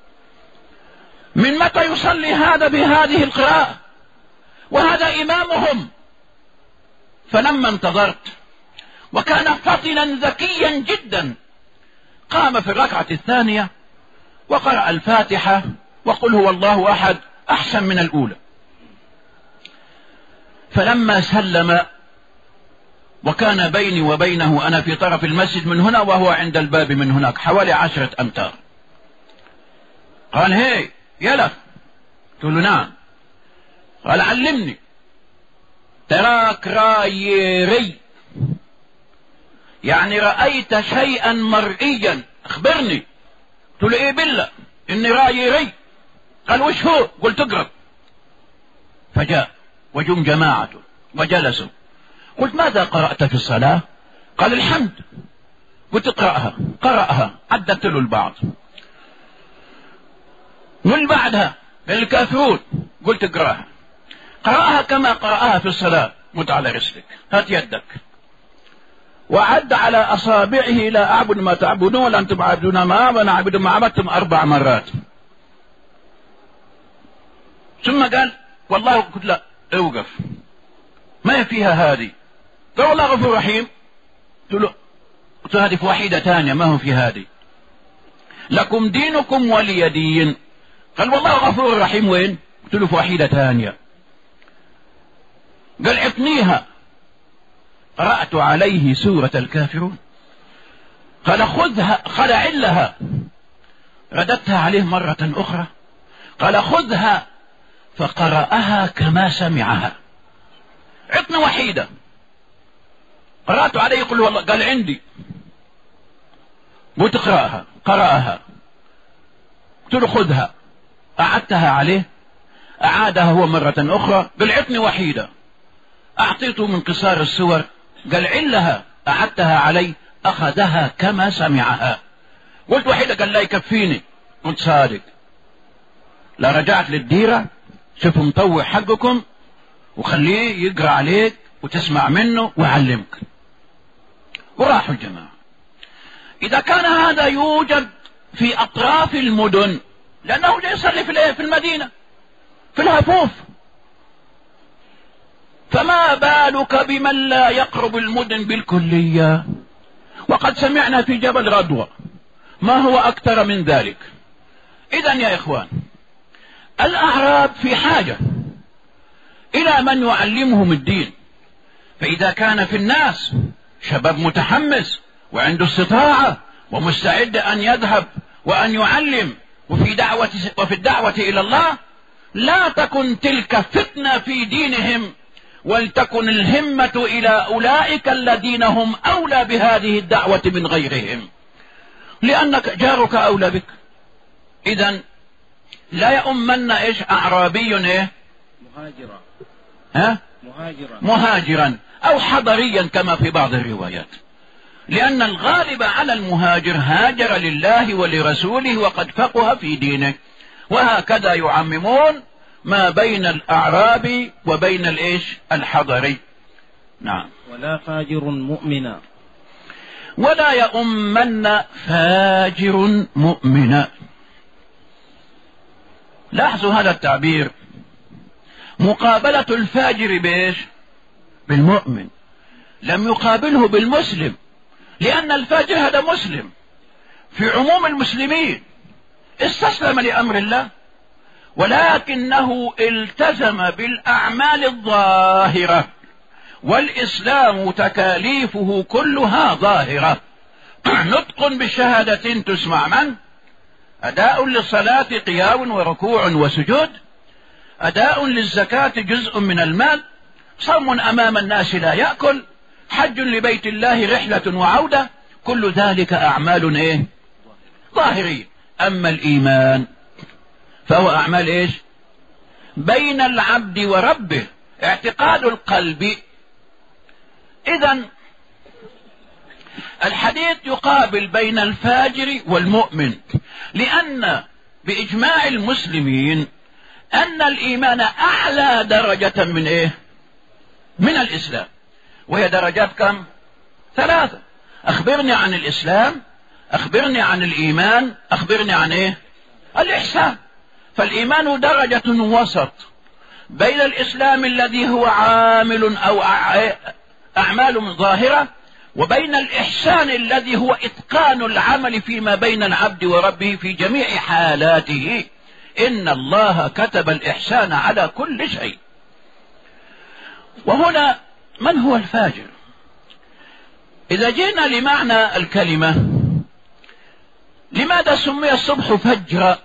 من متى يصلي هذا بهذه القراءة وهذا إمامهم؟ فلما انتظرت وكان فطنا ذكيا جدا، قام في الركعة الثانية وقرأ الفاتحة وقل هو الله أحد أحسن من الأولى. فلما سلم وكان بيني وبينه أنا في طرف المسجد من هنا وهو عند الباب من هناك حوالي 10 أمتار، قال هي يلا. قلت له نعم. قال علمني. تراك رايري، يعني رأيت شيئا مرئيا، اخبرني. قلت له ايه بالله اني رايري. قال وش هو؟ قلت اقرب. فجاء وجم جماعة وجلسوا. قلت ماذا قرأت في الصلاة؟ قال الحمد. قلت اقرأها. قرأها، عدت له البعض. والبعدها الكافرون. قلت اقرأها. قرأها كما قرأها في الصلاة. مت على رسلك، هات يدك. وعد على أصابعه لا أعبد ما تعبدون ولا أنتم عابدون ما أعبد وأنا أعبد ما عبدتم 4 مرات. ثم قال والله. قلت لا اوقف، ما فيها هذه. قال والله غفور رحيم. قلت له هذه في واحدة ثانية، ما هو في هذه. لكم دينكم ولي دين. قال والله غفور رحيم وين؟ قلت له في واحدة ثانية. قال اعطنيها. قرأت عليه سورة الكافرون. قال خذها. قال علها. رددتها عليه مرة أخرى. قال خذها. فقرأها كما سمعها. عطني وحيدة. قرأت عليه يقول والله. قال عندي. قلت اقرأها. قرأها. قلت له خذها. أعدتها عليه. أعادها هو مرة أخرى. قال عطني وحيدة. أعطيته من قصار السور. قال علها. أعدتها علي. أخذها كما سمعها. قلت وحيدة. قال لا يكفيني. قلت صادق. لا رجعت للديرة، شوفوا مطوع حقكم وخليه يقرأ عليك وتسمع منه ويعلمك. وراحوا الجماعة. إذا كان هذا يوجد في أطراف المدن، لأنه جاي يصلي في المدينة في الهفوف، فما بالك بمن لا يقرب المدن بالكلية؟ وقد سمعنا في جبل رضوى ما هو أكثر من ذلك. إذن يا إخوان، الأعراب في حاجة إلى من يعلمهم الدين. فإذا كان في الناس شباب متحمس وعنده استطاعة ومستعد أن يذهب وأن يعلم وفي الدعوة إلى الله، لا تكن تلك فتنة في دينهم، ولتكن الهمة إلى أولئك الذين هم أولى بهذه الدعوة من غيرهم، لأنك جارك أولى بك. إذن لا يؤمن إيش أعرابي إيه مهاجرا. ها؟ مهاجرا أو حضريا كما في بعض الروايات، لأن الغالب على المهاجر هاجر لله ولرسوله وقد فقه في دينه. وهكذا يعممون ما بين الأعراب وبين الإيش الحضري. نعم. ولا فاجر مؤمنا. ولا يؤمن فاجر مؤمنا. لاحظوا هذا التعبير، مقابلة الفاجر بإيش؟ بالمؤمن. لم يقابله بالمسلم، لأن الفاجر هذا مسلم في عموم المسلمين، استسلم لأمر الله، ولكنه التزم بالأعمال الظاهرة، والإسلام تكاليفه كلها ظاهرة. نطق بالشهادة تسمع من؟ أداء للصلاة قيام وركوع وسجود، أداء للزكاة جزء من المال، صوم أمام الناس لا يأكل، حج لبيت الله رحلة وعودة، كل ذلك أعمال إيه؟ ظاهرية. أما الإيمان فهو أعمال إيش؟ بين العبد وربه، اعتقاد القلب. إذن الحديث يقابل بين الفاجر والمؤمن، لأن بإجماع المسلمين أن الإيمان أعلى درجة من إيه؟ من الإسلام. وهي درجات كم؟ ثلاثة: أخبرني عن الإسلام، أخبرني عن الإيمان، أخبرني عن إيه؟ الإحسان. فالإيمان درجة وسط بين الإسلام الذي هو عامل أو أعمال ظاهرة، وبين الإحسان الذي هو إتقان العمل فيما بين العبد وربه في جميع حالاته. إن الله كتب الإحسان على كل شيء. وهنا من هو الفاجر؟ إذا جئنا لمعنى الكلمة، لماذا سمي الصبح فجرا؟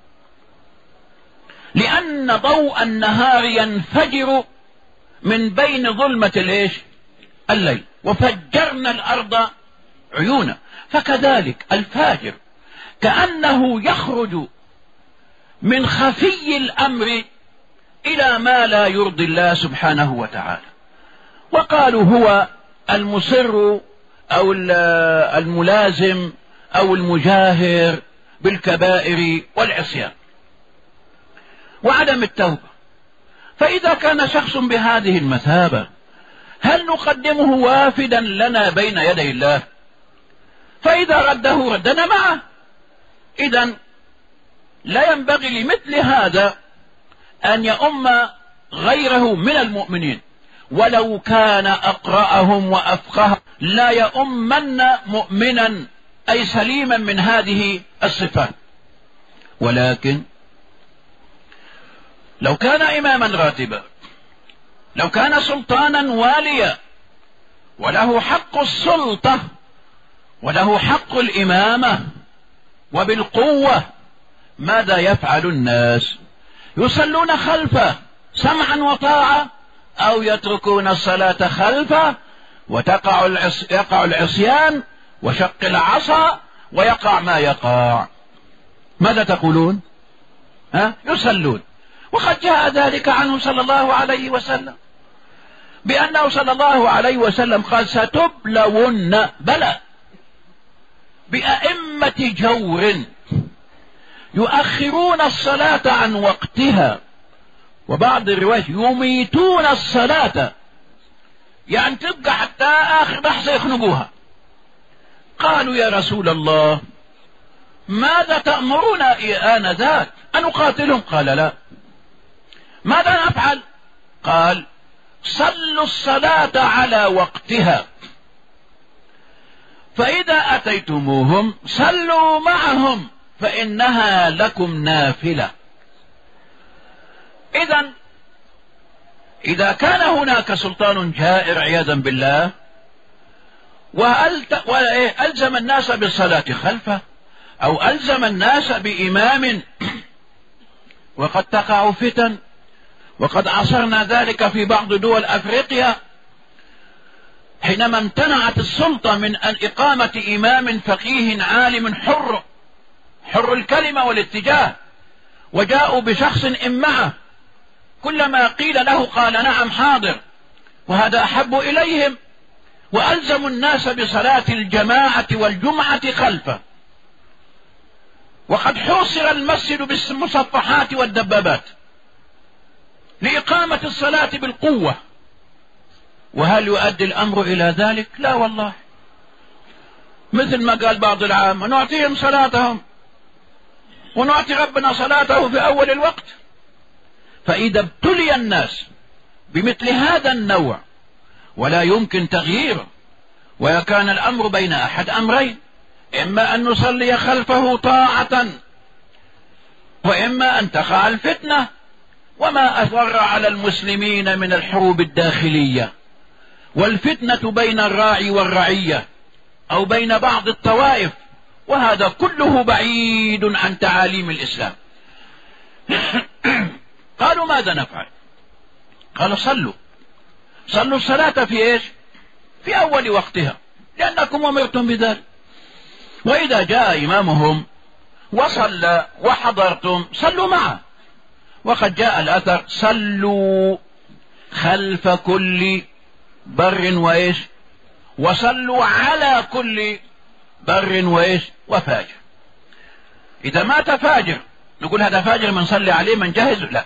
لأن ضوء النهار ينفجر من بين ظلمة الليل، وفجرنا الأرض عيونا. فكذلك الفاجر كأنه يخرج من خفي الأمر إلى ما لا يرضي الله سبحانه وتعالى. وقالوا هو المصر أو الملازم أو المجاهر بالكبائر والعصيان وعدم التوبة. فإذا كان شخص بهذه المثابة، هل نقدمه وافدا لنا بين يدي الله؟ فإذا رده ردنا معه. إذن لا ينبغي لمثل هذا أن يؤم غيره من المؤمنين، ولو كان أقرأهم وأفقههم لا يؤمن مؤمنا أي سليما من هذه الصفات. ولكن لو كان إماما راتبا، لو كان سلطانا واليا وله حق السلطة وله حق الإمامة وبالقوة، ماذا يفعل الناس؟ يصلون خلفه سمعا وطاعة، أو يتركون الصلاة خلفه يقع العصيان وشق العصا ويقع ما يقع. ماذا تقولون؟ يصلون. وقد جاء ذلك عنه صلى الله عليه وسلم بأنه صلى الله عليه وسلم قال: ستبلون بلى بأئمة جور يؤخرون الصلاة عن وقتها، وبعض الروايات يميتون الصلاة، يعني تبقى حتى آخر لحظة يخنقوها. قالوا: يا رسول الله، ماذا تأمرنا آنذاك؟ أن نقاتلهم؟ قال: لا. ماذا نفعل؟ قال: صلوا الصلاة على وقتها، فإذا أتيتموهم صلوا معهم فإنها لكم نافلة. إذا كان هناك سلطان جائر عياذا بالله وألزم الناس بالصلاة خلفه أو ألزم الناس بإمام، وقد تقع فتن، وقد عصرنا ذلك في بعض دول أفريقيا حينما امتنعت السلطة من إقامة إمام فقيه عالم حر الكلمة والاتجاه، وجاءوا بشخص إمعه كلما قيل له قال: نعم حاضر، وهذا أحب إليهم، وألزموا الناس بصلاة الجماعة والجمعة خلفه، وقد حوصر المسجد بالمصفحات والدبابات لإقامة الصلاة بالقوة. وهل يؤدي الأمر إلى ذلك؟ لا والله. مثل ما قال بعض العامة: نعطيهم صلاتهم ونعطي ربنا صلاته في أول الوقت. فإذا ابتلي الناس بمثل هذا النوع ولا يمكن تغييره، وكان الأمر بين أحد أمرين: إما أن نصلي خلفه طاعة، وإما أن تقع الفتنة. وما أثر على المسلمين من الحروب الداخلية والفتنة بين الراعي والرعية أو بين بعض الطوائف، وهذا كله بعيد عن تعاليم الإسلام. قالوا: ماذا نفعل؟ قال: صلوا الصلاة في إيش؟ في أول وقتها، لأنكم أمرتم بذلك. وإذا جاء إمامهم وصلى وحضرتم صلوا معه. وقد جاء الأثر: صلوا خلف كل بر وإيش، وصلوا على كل بر وإيش وفاجر. إذا مات فاجر نقول هذا فاجر، من صلي عليه من جهز؟ لا،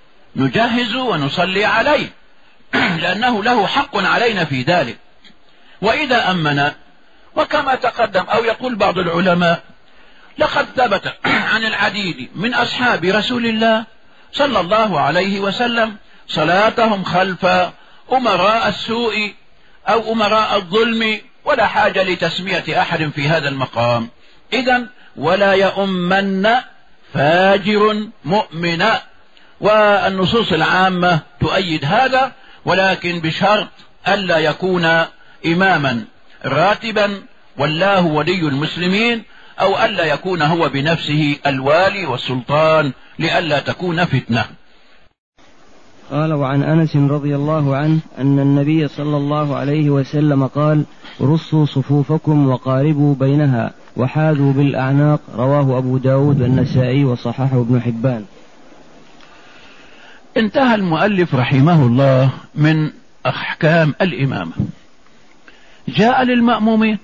نجهز ونصلي عليه لأنه له حق علينا في ذلك. وإذا أمن. وكما تقدم أو يقول بعض العلماء لقد ثبت عن العديد من أصحاب رسول الله صلى الله عليه وسلم صلاتهم خلف أمراء السوء أو أمراء الظلم، ولا حاجة لتسمية أحد في هذا المقام. إذن ولا يؤمن فاجر مؤمنا، والنصوص العامة تؤيد هذا، ولكن بشرط ألا يكون إماما راتبا والله ولي المسلمين، أو ألا يكون هو بنفسه الوالي والسلطان لئلا تكون فتنة. قال: وعن أنس رضي الله عنه أن النبي صلى الله عليه وسلم قال: رصوا صفوفكم وقاربوا بينها وحاذوا بالأعناق. رواه أبو داود والنسائي وصححه ابن حبان. انتهى المؤلف رحمه الله من أحكام الإمامة. جاء للمأمومين،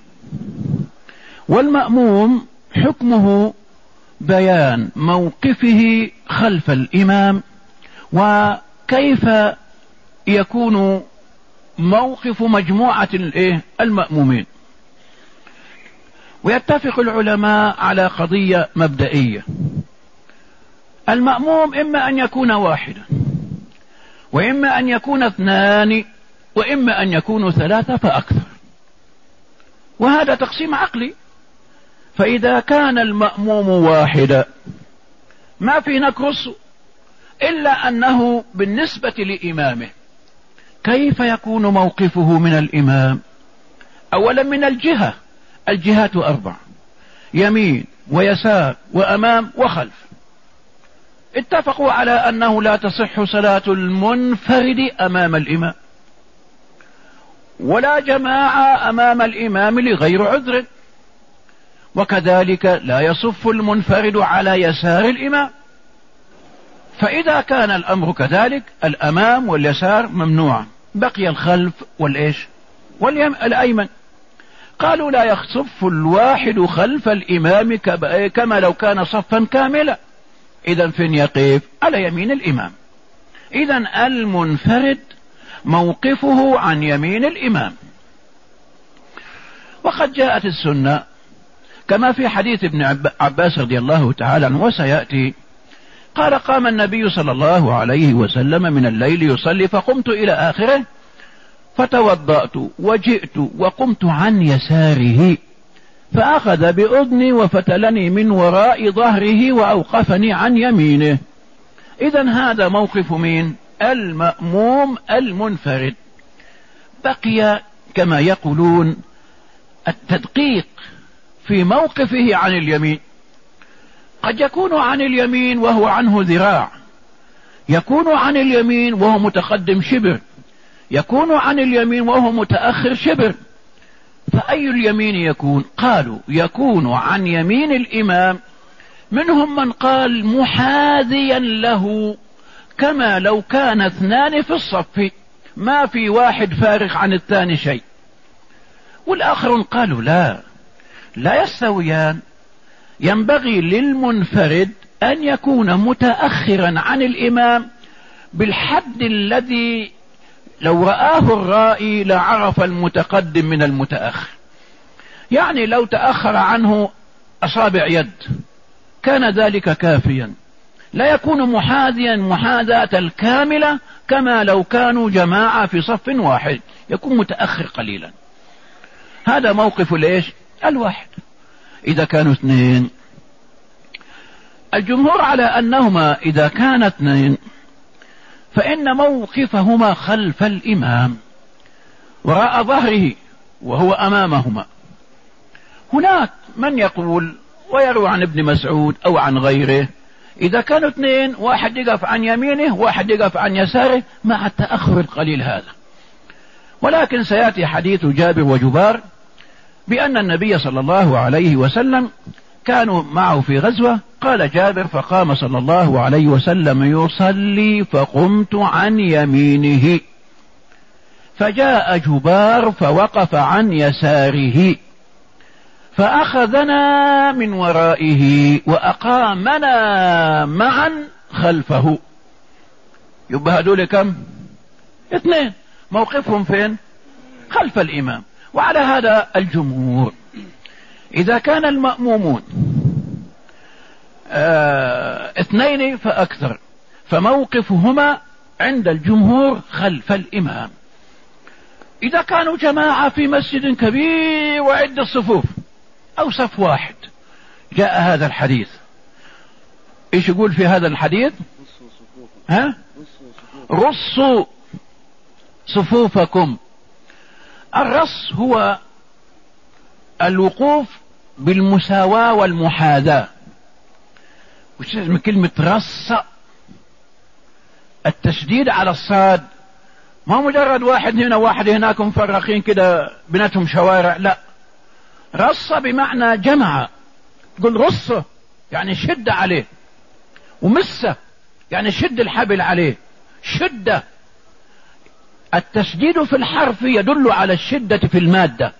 والمأموم حكمه بيان موقفه خلف الإمام وكيف يكون موقف مجموعة المأمومين. ويتفق العلماء على قضية مبدئية: المأموم إما أن يكون واحدا، وإما أن يكون اثنان، وإما أن يكونوا ثلاثة فأكثر، وهذا تقسيم عقلي. فإذا كان المأموم واحدا ما في نقص، إلا أنه بالنسبة لإمامه كيف يكون موقفه من الإمام؟ أولا من الجهة، الجهات 4: يمين ويسار وأمام وخلف. اتفقوا على أنه لا تصح صلاة المنفرد أمام الإمام، ولا جماعة أمام الإمام لغير عذر، وكذلك لا يصف المنفرد على يسار الإمام. فإذا كان الأمر كذلك الأمام واليسار ممنوع، بقي الخلف والأيمن. قالوا: لا يصف الواحد خلف الإمام كما لو كان صفا كاملا. إذن فين يقف؟ على يمين الإمام. إذن المنفرد موقفه عن يمين الإمام. وقد جاءت السنة كما في حديث ابن عباس رضي الله تعالى عنه وسيأتي، قال: قام النبي صلى الله عليه وسلم من الليل يصلي، فقمت إلى آخره، فتوضأت وجئت وقمت عن يساره، فأخذ بأذني وفتلني من وراء ظهره وأوقفني عن يمينه. إذن هذا موقف مين؟ المأموم المنفرد. بقي كما يقولون التدقيق في موقفه عن اليمين. قد يكون عن اليمين وهو عنه ذراع، يكون عن اليمين وهو متقدم شبر، يكون عن اليمين وهو متأخر شبر. فأي اليمين يكون؟ قالوا: يكون عن يمين الإمام. منهم من قال محاذيا له، كما لو كان اثنان في الصف، ما في واحد فارغ عن الثاني شيء. والآخرون قالوا: لا يستويان، ينبغي للمنفرد أن يكون متأخرا عن الإمام بالحد الذي لو رآه الرائي لعرف المتقدم من المتأخر. يعني لو تأخر عنه أصابع يد كان ذلك كافيا، لا يكون محاذيا محاذاة الكاملة كما لو كانوا جماعة في صف واحد، يكون متأخر قليلا. هذا موقف الواحد. إذا كانوا اثنين، الجمهور على أنهما إذا كان اثنين فإن موقفهما خلف الإمام وراء ظهره وهو أمامهما. هناك من يقول ويروي عن ابن مسعود أو عن غيره: إذا كانوا اثنين، واحد يقف عن يمينه واحد يقف عن يساره مع التأخر القليل هذا. ولكن سيأتي حديث جابر وجبار بأن النبي صلى الله عليه وسلم كانوا معه في غزوة. قال جابر: فقام صلى الله عليه وسلم يصلي فقمت عن يمينه، فجاء جبار فوقف عن يساره، فأخذنا من ورائه وأقامنا معا خلفه. يبقى هذول كم؟ اثنين، موقفهم فين؟ خلف الإمام. وعلى هذا الجمهور إذا كان المأمومون 2 فأكثر فموقفهما عند الجمهور خلف الإمام. إذا كانوا جماعة في مسجد كبير وعدة صفوف أو صف واحد، جاء هذا الحديث، إيش يقول في هذا الحديث؟ رصوا صفوفكم. الرص هو الوقوف بالمساواة والمحاذاة. وش اسم كلمة رص؟ التشديد على الصاد، ما مجرد واحد هنا واحد هناك مفرقين كده بيناتهم شوارع، لا، رص بمعنى جمع. تقول رصه يعني شد عليه، ومسه يعني شد الحبل عليه، شدة. التشديد في الحرف يدل على الشدة في المادة،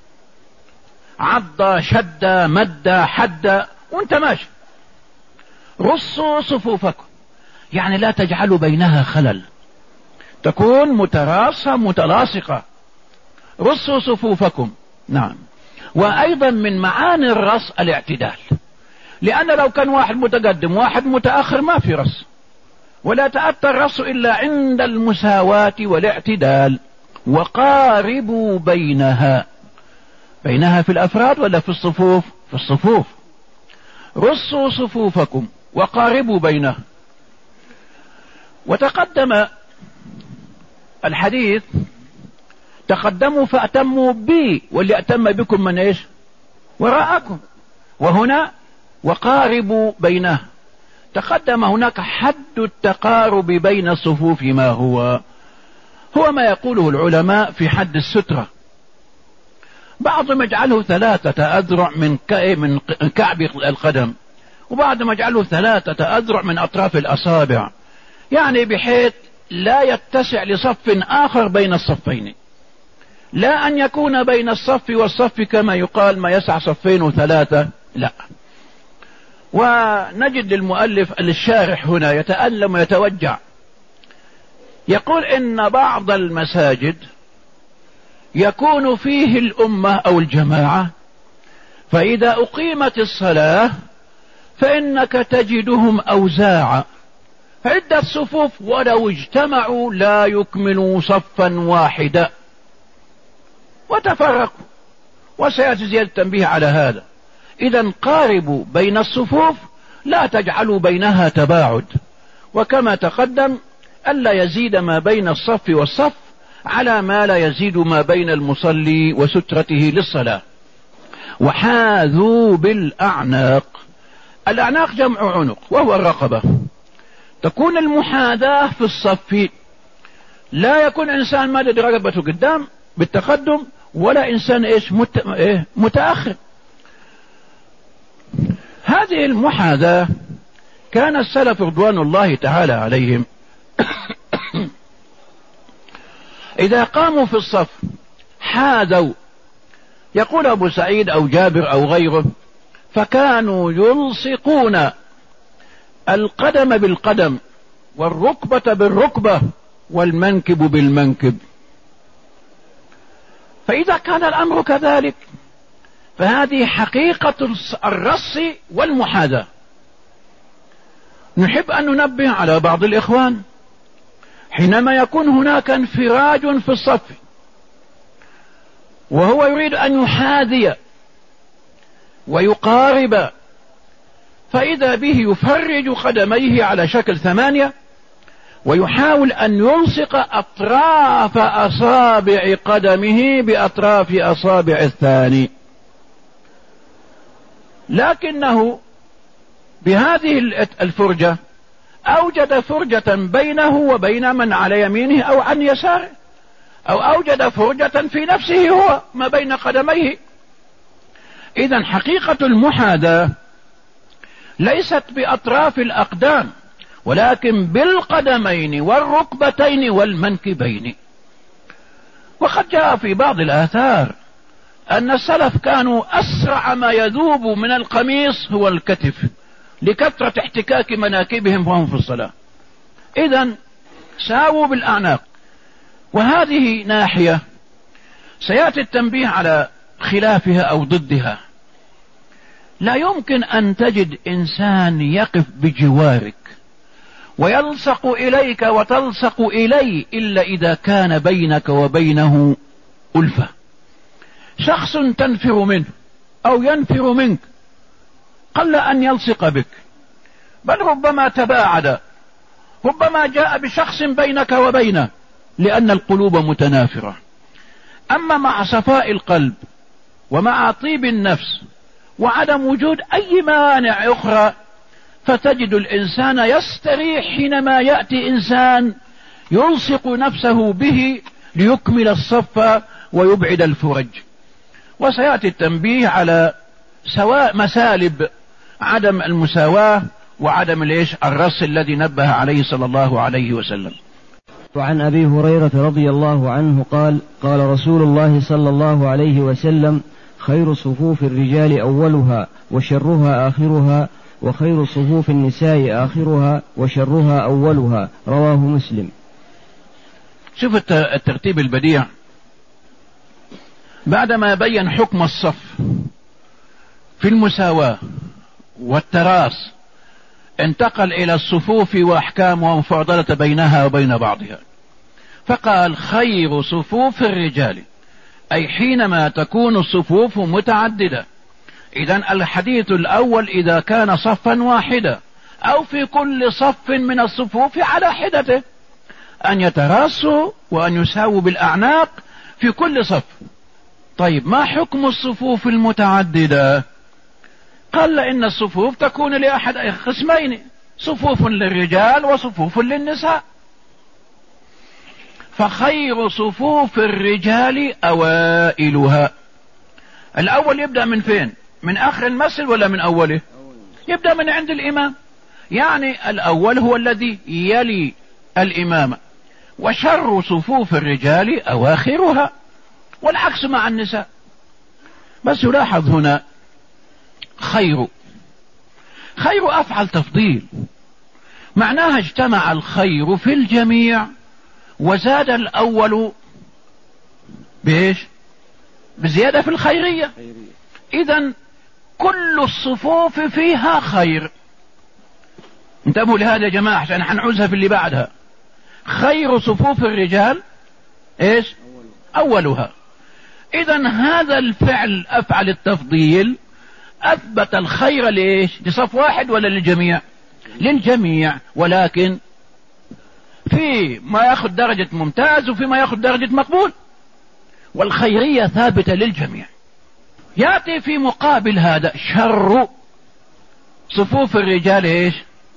عض شد مد حد وانت ماشي. رصوا صفوفكم يعني لا تجعلوا بينها خلل، تكون متراصة متلاصقة. رصوا صفوفكم. نعم. وأيضا من معاني الرص الاعتدال، لأن لو كان واحد متقدم واحد متأخر ما في رص، ولا تأتى الرص إلا عند المساواة والاعتدال. وقاربوا بينها. بينها في الأفراد ولا في الصفوف؟ في الصفوف. رصوا صفوفكم وقاربوا بينها. وتقدم الحديث تقدموا فأتموا بي، واللي أتم بكم من إيش؟ وراءكم. وهنا وقاربوا بينها. تقدم هناك حد التقارب بين الصفوف، ما هو ما يقوله العلماء في حد السترة. بعضهم يجعله 3 أذرع من كعب القدم، وبعضهم يجعله 3 أذرع من أطراف الأصابع، يعني بحيث لا يتسع لصف آخر بين الصفين، لا أن يكون بين الصف والصف كما يقال ما يسع 2 و3، لا. ونجد المؤلف الشارح هنا يتألم ويتوجع، يقول إن بعض المساجد يكون فيه الأمة أو الجماعة، فإذا أقيمت الصلاة فإنك تجدهم أوزاعا، عدة صفوف ولو اجتمعوا لا يكملوا صفا واحدا وتفرقوا. وسيأتي زيادة التنبيه على هذا. إذا قاربوا بين الصفوف، لا تجعلوا بينها تباعد، وكما تقدم ألا يزيد ما بين الصف والصف على ما لا يزيد ما بين المصلي وسترته للصلاة. وحاذوا بالأعناق. الأعناق جمع عنق وهو الرقبة. تكون المحاذاة في الصف، لا يكون إنسان مادد رقبته قدام بالتقدم، ولا إنسان متأخر. هذه المحاذاة كان السلف رضوان الله تعالى عليهم إذا قاموا في الصف حاذوا. يقول أبو سعيد أو جابر أو غيره: فكانوا يلصقون القدم بالقدم والركبة بالركبة والمنكب بالمنكب. فإذا كان الأمر كذلك فهذه حقيقة الرص والمحاذاة. نحب أن ننبه على بعض الإخوان حينما يكون هناك انفراج في الصف وهو يريد أن يحاذي ويقارب، فإذا به يفرج قدميه على شكل 8 ويحاول أن يلصق أطراف أصابع قدمه بأطراف أصابع الثاني، لكنه بهذه الفرجة أوجد فرجة بينه وبين من على يمينه أو عن يساره، أو أوجد فرجة في نفسه هو ما بين قدميه. إذن حقيقة المحاذاة ليست بأطراف الأقدام، ولكن بالقدمين والركبتين والمنكبين. وقد جاء في بعض الآثار أن السلف كانوا أسرع ما يذوب من القميص هو الكتف لكثرة احتكاك مناكبهم وهم في الصلاة. إذن ساووا بالأعناق. وهذه ناحية. سيأتي التنبيه على خلافها أو ضدها. لا يمكن أن تجد إنسان يقف بجوارك ويلصق إليك وتلصق إليه إلا إذا كان بينك وبينه ألفة. شخص تنفر منه أو ينفر منك قل أن يلصق بك، بل ربما تباعد، ربما جاء بشخص بينك وبينه، لأن القلوب متنافرة. أما مع صفاء القلب ومع طيب النفس وعدم وجود أي مانع أخرى، فتجد الإنسان يستريح حينما يأتي إنسان يلصق نفسه به ليكمل الصف ويبعد الفرج. وسيأتي التنبيه على سواء مسالب عدم المساواة وعدم الرص الذي نبه عليه صلى الله عليه وسلم. وعن أبي هريرة رضي الله عنه قال: قال رسول الله صلى الله عليه وسلم: خير صفوف الرجال أولها وشرها آخرها، وخير صفوف النساء آخرها وشرها أولها. رواه مسلم. شوف الترتيب البديع. بعدما بين حكم الصف في المساواة والتراص، انتقل إلى الصفوف وأحكامها ومفاضلة بينها وبين بعضها، فقال: خير صفوف الرجال، أي حينما تكون الصفوف متعددة. إذن الحديث الأول إذا كان صفا واحدا أو في كل صف من الصفوف على حدته، أن يتراصوا وأن يساووا بالأعناق في كل صف. طيب، ما حكم الصفوف المتعددة؟ قال إن الصفوف تكون لأحد قسمين: صفوف للرجال وصفوف للنساء. فخير صفوف الرجال أوائلها. الأول يبدأ من فين؟ من آخر المسجد ولا من أوله؟ يبدأ من عند الإمام، يعني الأول هو الذي يلي الإمام. وشر صفوف الرجال أواخرها، والعكس مع النساء. بس يلاحظ هنا خير أفعل تفضيل، معناها اجتمع الخير في الجميع وزاد الأول بإيش؟ بزيادة في الخيرية. إذن كل الصفوف فيها خير. انتبهوا لهذا يا جماعة عشان حنعوزها في اللي بعدها. خير صفوف الرجال إيش؟ أولها. إذن هذا الفعل أفعل التفضيل أثبت الخير لإيش؟ لصف واحد ولا للجميع؟ للجميع، ولكن في ما يأخذ درجة ممتاز وفي ما يأخذ درجة مقبول، والخيرية ثابتة للجميع. يأتي في مقابل هذا شر صفوف الرجال إيش؟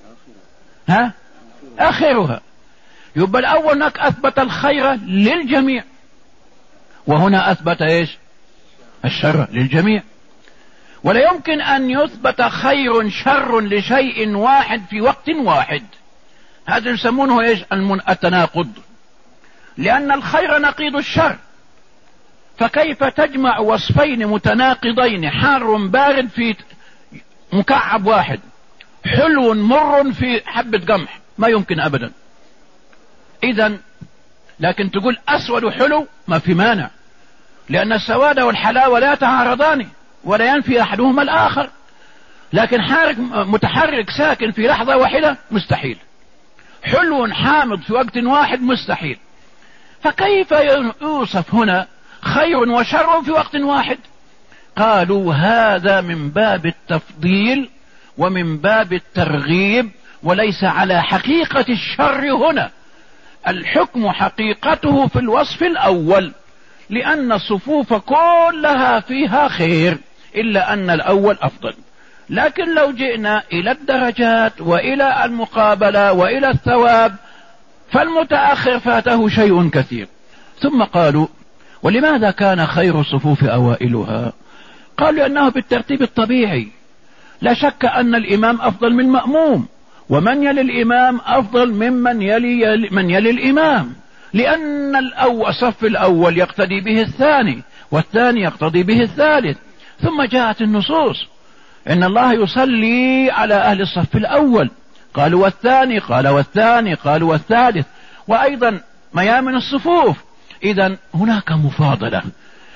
آخرها. يبقى الأول هناك أثبت الخير للجميع، وهنا أثبت إيش؟ الشر للجميع. ولا يمكن أن يثبت خير شر لشيء واحد في وقت واحد. هذا يسمونه إيش؟ التناقض، لأن الخير نقيض الشر. فكيف تجمع وصفين متناقضين، حار بارد في مكعب واحد، حلو مر في حبة قمح؟ ما يمكن أبدا. إذن لكن تقول أسود حلو ما في مانع، لأن السواد والحلاوة لا يتعارضان ولا ينفي أحدهما الآخر. لكن متحرك ساكن في لحظة واحدة مستحيل، حلو حامض في وقت واحد مستحيل. فكيف يوصف هنا خير وشر في وقت واحد؟ قالوا هذا من باب التفضيل ومن باب الترغيب، وليس على حقيقة الشر هنا. الحكم حقيقته في الوصف الأول، لأن الصفوف كلها فيها خير، إلا أن الأول أفضل. لكن لو جئنا إلى الدرجات وإلى المقابلة وإلى الثواب، فالمتأخر فاته شيء كثير. ثم قالوا: ولماذا كان خير الصفوف أوائلها؟ قالوا: لأنه بالترتيب الطبيعي. لا شك أن الإمام أفضل من المأموم، ومن يلي الإمام أفضل ممن يلي الإمام، لأن الصف الأول يقتدي به الثاني، والثاني يقتدي به الثالث. ثم جاءت النصوص: إن الله يصلي على أهل الصف الأول، قالوا والثاني، قال والثاني، قالوا والثالث، وأيضا ميامن الصفوف. إذن هناك مفاضلة.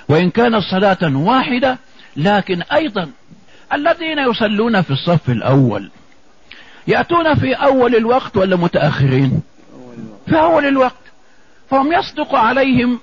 وإن كانت صلاة واحدة، لكن أيضا الذين يصلون في الصف الأول يأتون في أول الوقت ولا متأخرين؟ في أول الوقت، فهم يصدق عليهم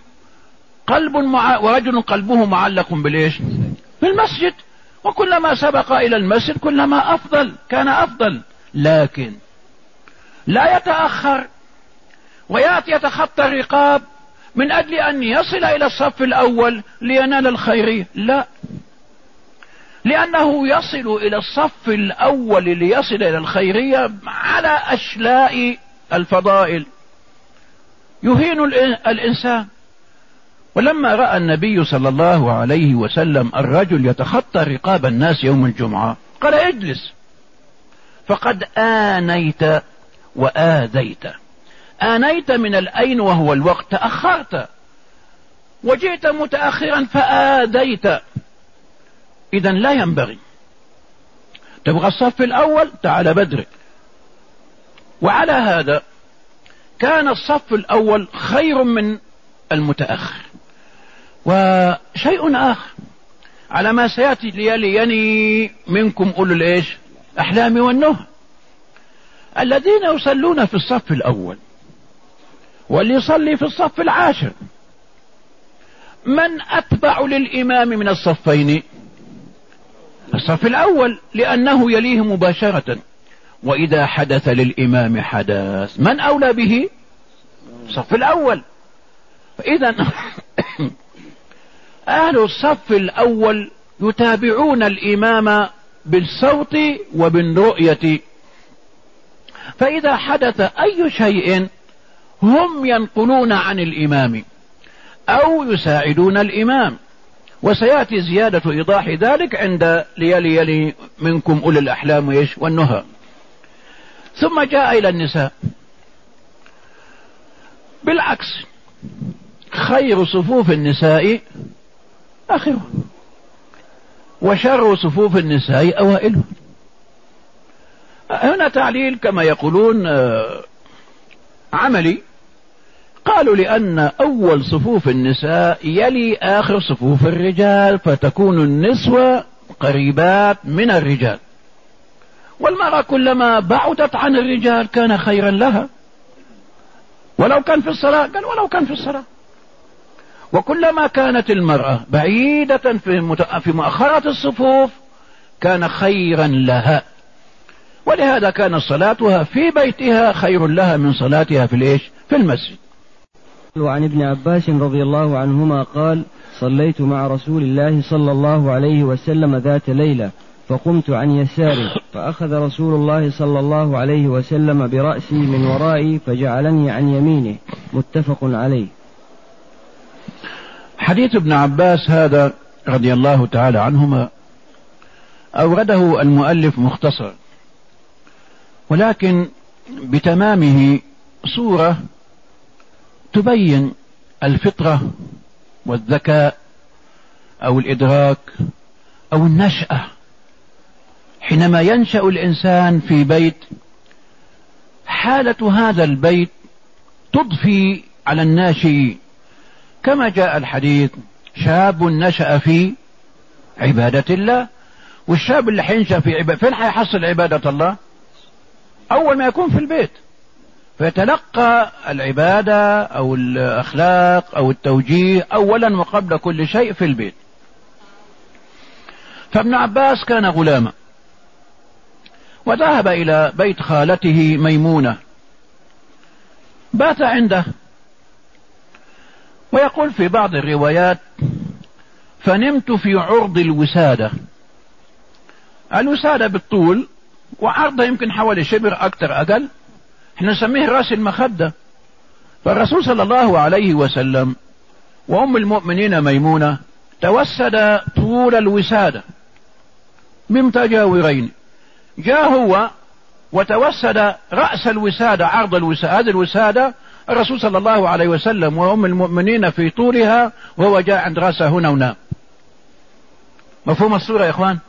ورجل قلبه معلق بالإيش؟ بالمسجد، وكلما سبق إلى المسجد كلما كان أفضل، لكن لا يتأخر ويأتي يتخطى الرقاب من أجل أن يصل إلى الصف الأول لينال الخيرية، لا، لأنه يصل إلى الصف الأول ليصل إلى الخيرية على أشلاء الفضائل، يهين الإنسان. ولما رأى النبي صلى الله عليه وسلم الرجل يتخطى رقاب الناس يوم الجمعة قال: اجلس، فقد آنيت وآذيت. آنيت من الأين وهو الوقت، تأخرت وجئت متأخرا فآذيت. إذن لا ينبغي. تبغى الصف الأول، تعال بدرك. وعلى هذا كان الصف الأول خير من المتأخر. وشيء آخر على ما سيأتي ليلي منكم أولو الإيش؟ أحلام والنهى، الذين يصلون في الصف الأول واللي يصلي في الصف العاشر، من أتبع للإمام من الصفين؟ الصف الأول، لأنه يليه مباشرة. وإذا حدث للإمام حدث، من أولى به؟ الصف الأول. فإذا أهل الصف الأول يتابعون الإمام بالصوت وبالرؤية، فإذا حدث أي شيء هم ينقلون عن الإمام أو يساعدون الإمام. وسيأتي زيادة إيضاح ذلك عند ليلي منكم أولي الأحلام والنهى. ثم جاء إلى النساء بالعكس، خير صفوف النساء آخره، وشر صفوف النساء أوائله. هنا تعليل كما يقولون عملي، قالوا لأن أول صفوف النساء يلي آخر صفوف الرجال، فتكون النسوة قريبات من الرجال، والمرأة كلما بعدت عن الرجال كان خيرا لها، ولو كان في الصلاة، قال ولو كان في الصلاة. وكلما كانت المرأة بعيدة في مؤخرة الصفوف كان خيرا لها، ولهذا كانت صلاتها في بيتها خير لها من صلاتها في المسجد. وعن ابن عباس رضي الله عنهما قال: صليت مع رسول الله صلى الله عليه وسلم ذات ليلة، فقمت عن يساره، فأخذ رسول الله صلى الله عليه وسلم برأسي من ورائي فجعلني عن يمينه. متفق عليه. حديث ابن عباس هذا رضي الله تعالى عنهما أورده المؤلف مختصر، ولكن بتمامه صورة تبين الفطرة والذكاء أو الإدراك أو النشأة. حينما ينشأ الإنسان في بيت، حالة هذا البيت تضفي على الناشئ، كما جاء الحديث: شاب نشأ في عبادة الله. والشاب اللي حينشأ في عبادة، فين حيحصل عبادة الله؟ أول ما يكون في البيت، فيتلقى العبادة أو الأخلاق أو التوجيه أولا وقبل كل شيء في البيت. فابن عباس كان غلاما، وذهب إلى بيت خالته ميمونة، بات عنده. ويقول في بعض الروايات: فنمت في عرض الوسادة. الوسادة بالطول، وعرضها يمكن حوالي شبر أكثر أقل، احنا نسميه رأس المخدة. فالرسول صلى الله عليه وسلم وأم المؤمنين ميمونة توسد طول الوسادة من متجاورين، جاء هو وتوسد رأس الوسادة، عرض الوسادة، هذه الوسادة الرسول صلى الله عليه وسلم وأم المؤمنين في طولها، وهو جاء عند رأسه هنا ونام. مفهوم الصورة يا إخوان؟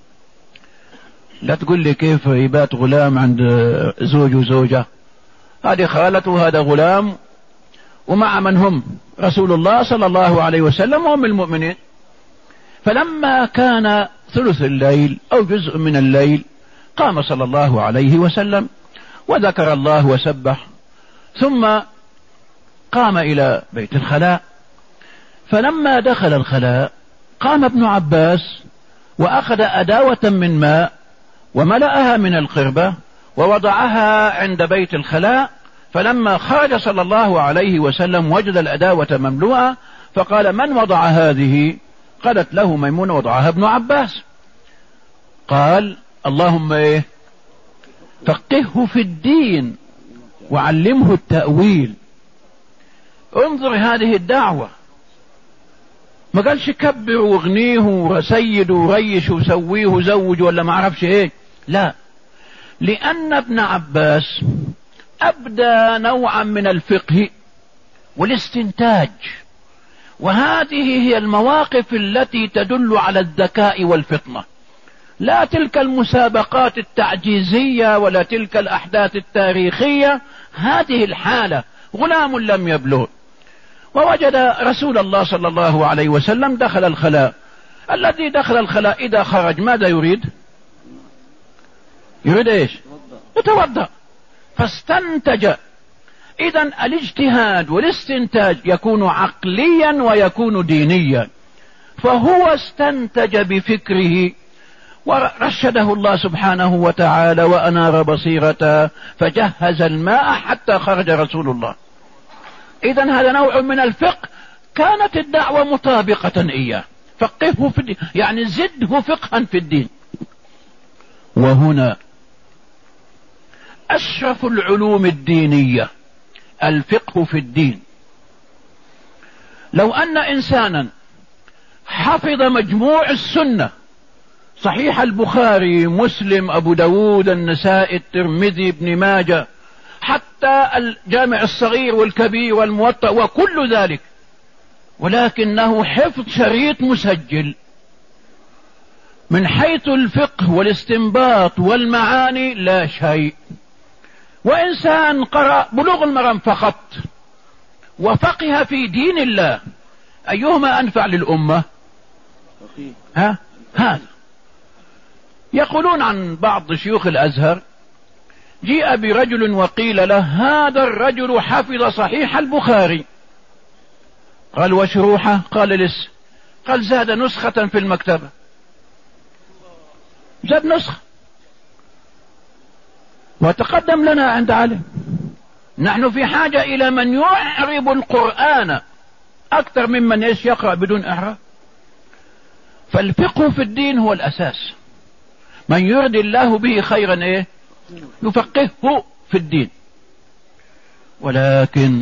لا تقول لي كيف يبات غلام عند زوج وزوجة، هذه خالته، هذا غلام، ومع من هم رسول الله صلى الله عليه وسلم وهم المؤمنين. فلما كان ثلث الليل أو جزء من الليل قام صلى الله عليه وسلم وذكر الله وسبح، ثم قام إلى بيت الخلاء. فلما دخل الخلاء قام ابن عباس وأخذ أداوة من ماء وملأها من القربة ووضعها عند بيت الخلاء. فلما خرج صلى الله عليه وسلم وجد الأداوة مملوءة، فقال: من وضع هذه؟ قالت له ميمونة: وضعها ابن عباس. قال: اللهم فقهه في الدين وعلمه التأويل. انظر هذه الدعوة، ما قالش كبر واغنيه وسيد وريش وسويه وزوج ولا ما عرفش ايه، لا، لأن ابن عباس أبدى نوعا من الفقه والاستنتاج، وهذه هي المواقف التي تدل على الذكاء والفطنة، لا تلك المسابقات التعجيزية ولا تلك الأحداث التاريخية. هذه الحالة غلام لم يبلغ. ووجد رسول الله صلى الله عليه وسلم دخل الخلاء. الذي دخل الخلاء إذا خرج ماذا يريد؟ يريد ايش؟ يتوضأ. فاستنتج. إذن الاجتهاد والاستنتاج يكون عقليا ويكون دينيا. فهو استنتج بفكره ورشده الله سبحانه وتعالى وأنار بصيرته فجهز الماء حتى خرج رسول الله. إذن هذا نوع من الفقه، كانت الدعوة مطابقة إياه. فقهه في الدين يعني زده فقها في الدين. وهنا أشرف العلوم الدينية الفقه في الدين. لو أن إنسانا حفظ مجموع السنة، صحيح البخاري، مسلم، أبو داود، النسائي، الترمذي، ابن ماجه، حتى الجامع الصغير والكبير والموطأ وكل ذلك، ولكنه حفظ شريط مسجل، من حيث الفقه والاستنباط والمعاني لا شيء. وإنسان قرأ بلوغ المرام فقط وفقه في دين الله، أيهما أنفع للأمة؟ هذا. يقولون عن بعض شيوخ الأزهر: جيء برجل وقيل له: هذا الرجل حفظ صحيح البخاري. قال: وشروحه؟ قال: لسه. قال: زاد نسخة في المكتبة، زاد نسخة وتقدم لنا عند علم. نحن في حاجة إلى من يعرب القرآن أكثر ممن يقرأ بدون إعراب. فالفقه في الدين هو الأساس. من يرد الله به خيرا يفقهه في الدين. ولكن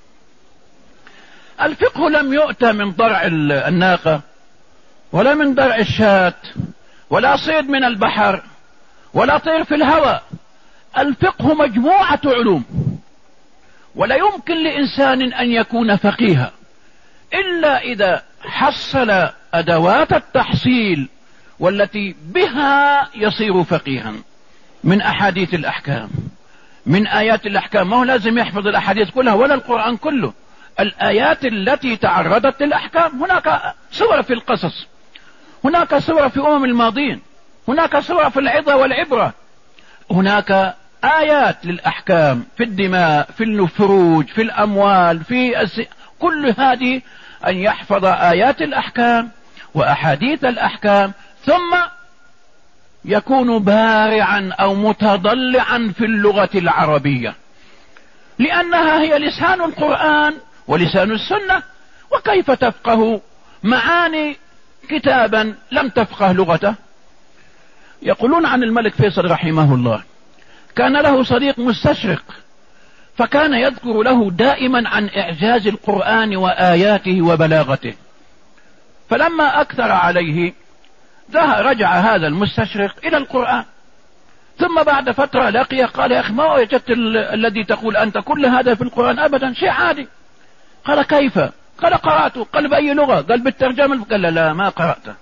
الفقه لم يؤتى من ضرع الناقة ولا من درع الشاة ولا صيد من البحر ولا طير في الهواء. الفقه مجموعة علوم، ولا يمكن لإنسان أن يكون فقيها إلا إذا حصل أدوات التحصيل والتي بها يصير فقيها، من أحاديث الأحكام، من آيات الأحكام. ما هو لازم يحفظ الأحاديث كلها ولا القرآن كله، الآيات التي تعرضت للأحكام. هناك صور في القصص، هناك صور في الماضين، هناك صور في العظة والعبرة، هناك آيات للأحكام في الدماء، في الفروج، في الأموال، كل هذه أن يحفظ آيات الأحكام وأحاديث الأحكام، ثم يكون بارعا أو متضلعا في اللغة العربية، لأنها هي لسان القرآن ولسان السنة. وكيف تفقه معاني كتابا لم تفقه لغته؟ يقولون عن الملك فيصل رحمه الله: كان له صديق مستشرق، فكان يذكر له دائما عن إعجاز القرآن وآياته وبلاغته. فلما أكثر عليه رجع هذا المستشرق إلى القرآن، ثم بعد فترة لقيه قال: يا أخي، ما وجدت الذي تقول أنت كل هذا في القرآن؟ أبدا، شيء عادي. قال: كيف؟ قال: قرأته. قال: بأي لغة؟ قال: بالترجمة. قال: لا، ما قرأته.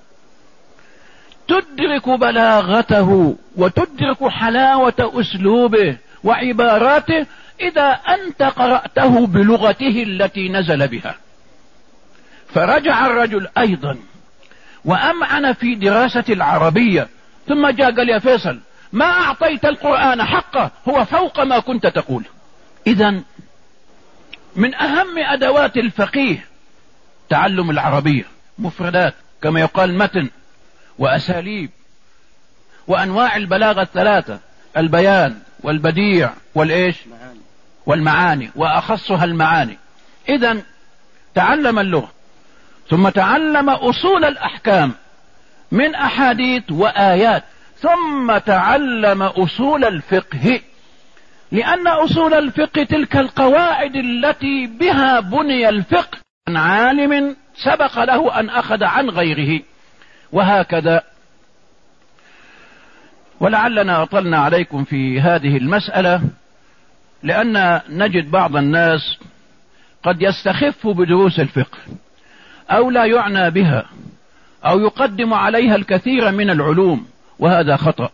تدرك بلاغته وتدرك حلاوة أسلوبه وعباراته إذا أنت قرأته بلغته التي نزل بها. فرجع الرجل أيضا وأمعن في دراسة العربية، ثم جاء قال: يا فيصل، ما أعطيت القرآن حقه، هو فوق ما كنت تقول. إذن من أهم أدوات الفقيه تعلم العربية، مفردات كما يقال متن وأساليب وأنواع البلاغة الثلاثة: البيان والبديع والمعاني، وأخصها المعاني. إذن تعلم اللغة، ثم تعلم أصول الأحكام من أحاديث وآيات، ثم تعلم أصول الفقه، لأن أصول الفقه تلك القواعد التي بها بني الفقه عن عالم سبق له أن أخذ عن غيره، وهكذا. ولعلنا أطلنا عليكم في هذه المسألة، لأن نجد بعض الناس قد يستخف بدروس الفقه، أو لا يعنى بها، أو يقدم عليها الكثير من العلوم، وهذا خطأ.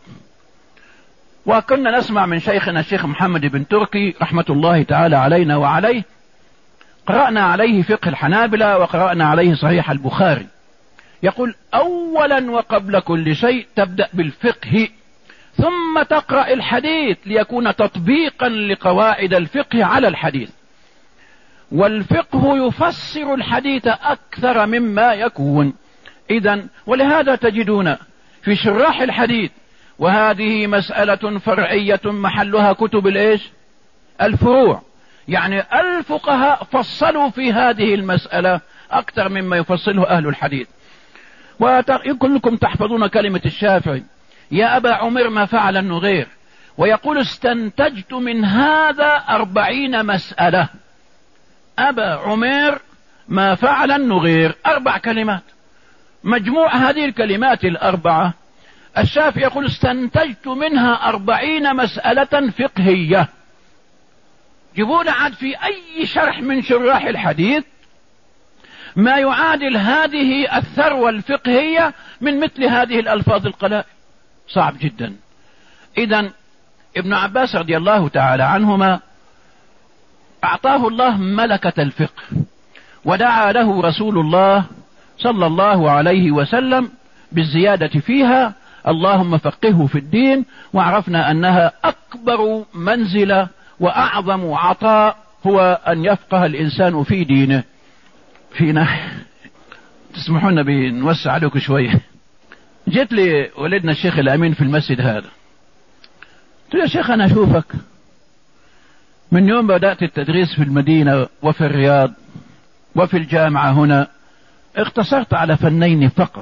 وكنا نسمع من شيخنا الشيخ محمد بن تركي رحمة الله تعالى علينا وعليه، قرأنا عليه فقه الحنابلة وقرأنا عليه صحيح البخاري، يقول: أولا وقبل كل شيء تبدأ بالفقه، ثم تقرأ الحديث ليكون تطبيقا لقواعد الفقه على الحديث. والفقه يفسر الحديث أكثر مما يكون. إذن ولهذا تجدون في شراح الحديث، وهذه مسألة فرعية محلها كتب الفروع، يعني الفقهاء فصلوا في هذه المسألة أكثر مما يفصله أهل الحديث. وكلكم تحفظون كلمة الشافعي: يا أبا عمر ما فعل النغير، ويقول: استنتجت من هذا 40 مسألة. أبا عمر ما فعل النغير، 4 كلمات، مجموع هذه الكلمات الأربعة الشافعي يقول: استنتجت منها 40 مسألة فقهية. جيبون عاد في أي شرح من شراح الحديث ما يعادل هذه الثروة الفقهية من مثل هذه الألفاظ القلائل، صعب جدا. إذن ابن عباس رضي الله تعالى عنهما أعطاه الله ملكة الفقه، ودعا له رسول الله صلى الله عليه وسلم بالزيادة فيها: اللهم فقهه في الدين. وعرفنا أنها أكبر منزلة وأعظم عطاء هو أن يفقه الإنسان في دينه. فينا تسمحون بنوسع عليكم شوية. جيت لي ولدنا الشيخ الأمين في المسجد هذا، قلت له: يا شيخ، أنا أشوفك من يوم بدأت التدريس في المدينة وفي الرياض وفي الجامعة هنا اقتصرت على فنين فقط،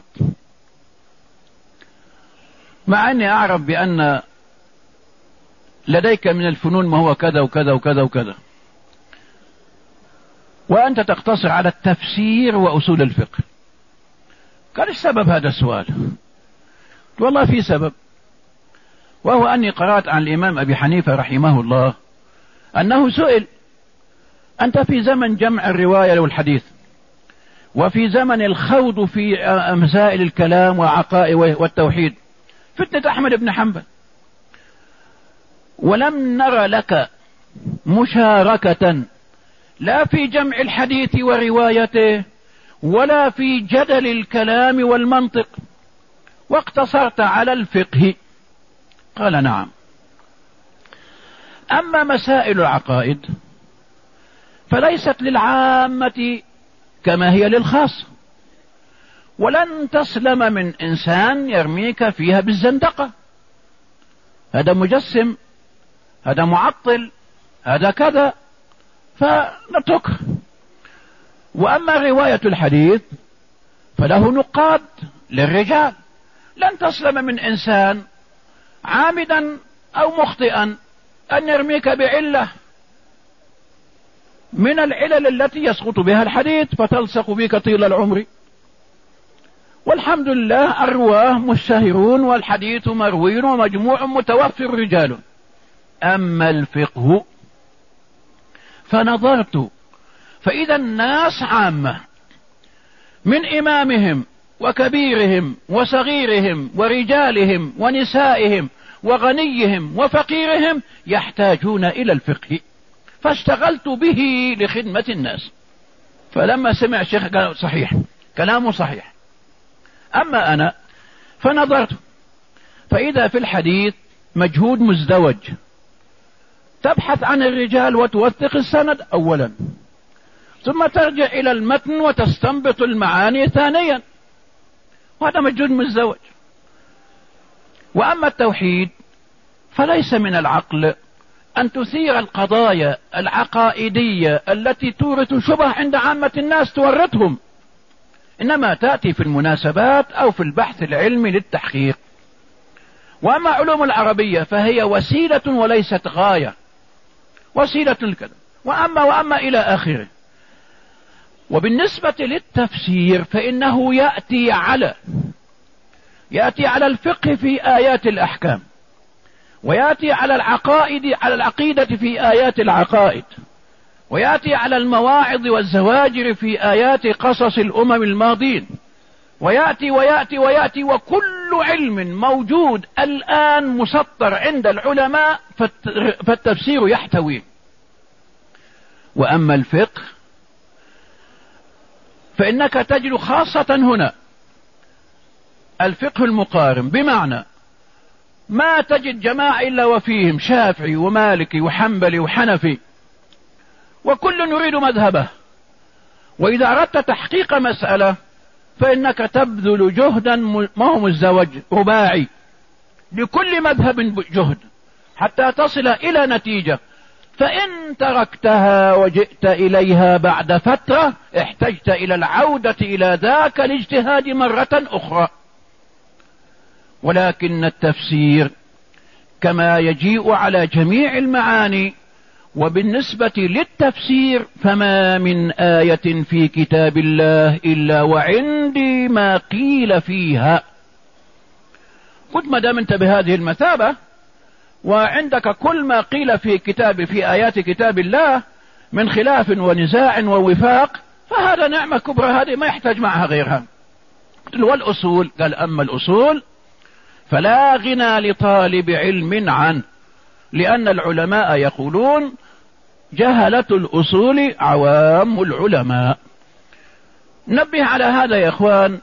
مع أني أعرف بأن لديك من الفنون ما هو كذا وكذا وكذا وكذا، وأنت تقتصر على التفسير وأصول الفقه. قال: إيش سبب هذا السؤال؟ والله في سبب، وهو أني قرأت عن الإمام أبي حنيفة رحمه الله أنه سئل: أنت في زمن جمع الرواية والحديث، وفي زمن الخوض في مسائل الكلام وعقائد والتوحيد، فتنة أحمد بن حنبل، ولم نر لك مشاركة لا في جمع الحديث وروايته ولا في جدل الكلام والمنطق، واقتصرت على الفقه. قال: نعم. أما مسائل العقائد فليست للعامة كما هي للخاص، ولن تسلم من إنسان يرميك فيها بالزندقة: هذا مجسم، هذا معطل، هذا كذا، فنتركه. وأما رواية الحديث فله نقاد للرجال، لن تسلم من إنسان عامدا أو مخطئا أن يرميك بعلة من العلل التي يسقط بها الحديث فتلصق بك طيل العمر. والحمد لله الرواه مشتهرون والحديث مروي ومجموع متوفر رجاله. أما الفقه فنظرت فإذا الناس عامة من إمامهم وكبيرهم وصغيرهم ورجالهم ونسائهم وغنيهم وفقيرهم يحتاجون إلى الفقه. فاشتغلت به لخدمة الناس. فلما سمع الشيخ قال صحيح، كلامه صحيح. أما أنا فنظرت فإذا في الحديث مجهود مزدوج، تبحث عن الرجال وتوثق السند أولا، ثم ترجع إلى المتن وتستنبط المعاني ثانيا، وهذا مجهود مزدوج. وأما التوحيد فليس من العقل أن تثير القضايا العقائدية التي تورث شبه عند عامة الناس تورثهم، إنما تأتي في المناسبات أو في البحث العلمي للتحقيق. وأما علوم العربية فهي وسيلة وليست غاية، وسيلة كذا وأما إلى آخره. وبالنسبة للتفسير فإنه يأتي على الفقه في آيات الأحكام، ويأتي على العقيدة في آيات العقائد، ويأتي على المواعظ والزواجر في آيات قصص الأمم الماضين، ويأتي وكل علم موجود الآن مسطر عند العلماء فالتفسير يحتويه. وأما الفقه فإنك تجد خاصة هنا الفقه المقارن، بمعنى ما تجد جماعة إلا وفيهم شافعي ومالكي وحنبلي وحنفي، وكل يريد مذهبه. وإذا أردت تحقيق مسألة فإنك تبذل جهدا ما هو مزدوج، رباعي، لكل مذهب جهد حتى تصل إلى نتيجة. فإن تركتها وجئت إليها بعد فترة احتجت إلى العودة إلى ذاك الاجتهاد مرة أخرى. ولكن التفسير كما يجيء على جميع المعاني، وبالنسبة للتفسير فما من آية في كتاب الله إلا وعندي ما قيل فيها. قد ما دام انت بهذه المثابة وعندك كل ما قيل في آيات كتاب الله من خلاف ونزاع ووفاق، فهذا نعمة كبرى، هذه ما يحتاج معها غيرها. والأصول قال أما الأصول فلا غنى لطالب علم عنه، لأن العلماء يقولون جهلة الأصول عوام العلماء. نبه على هذا يا إخوان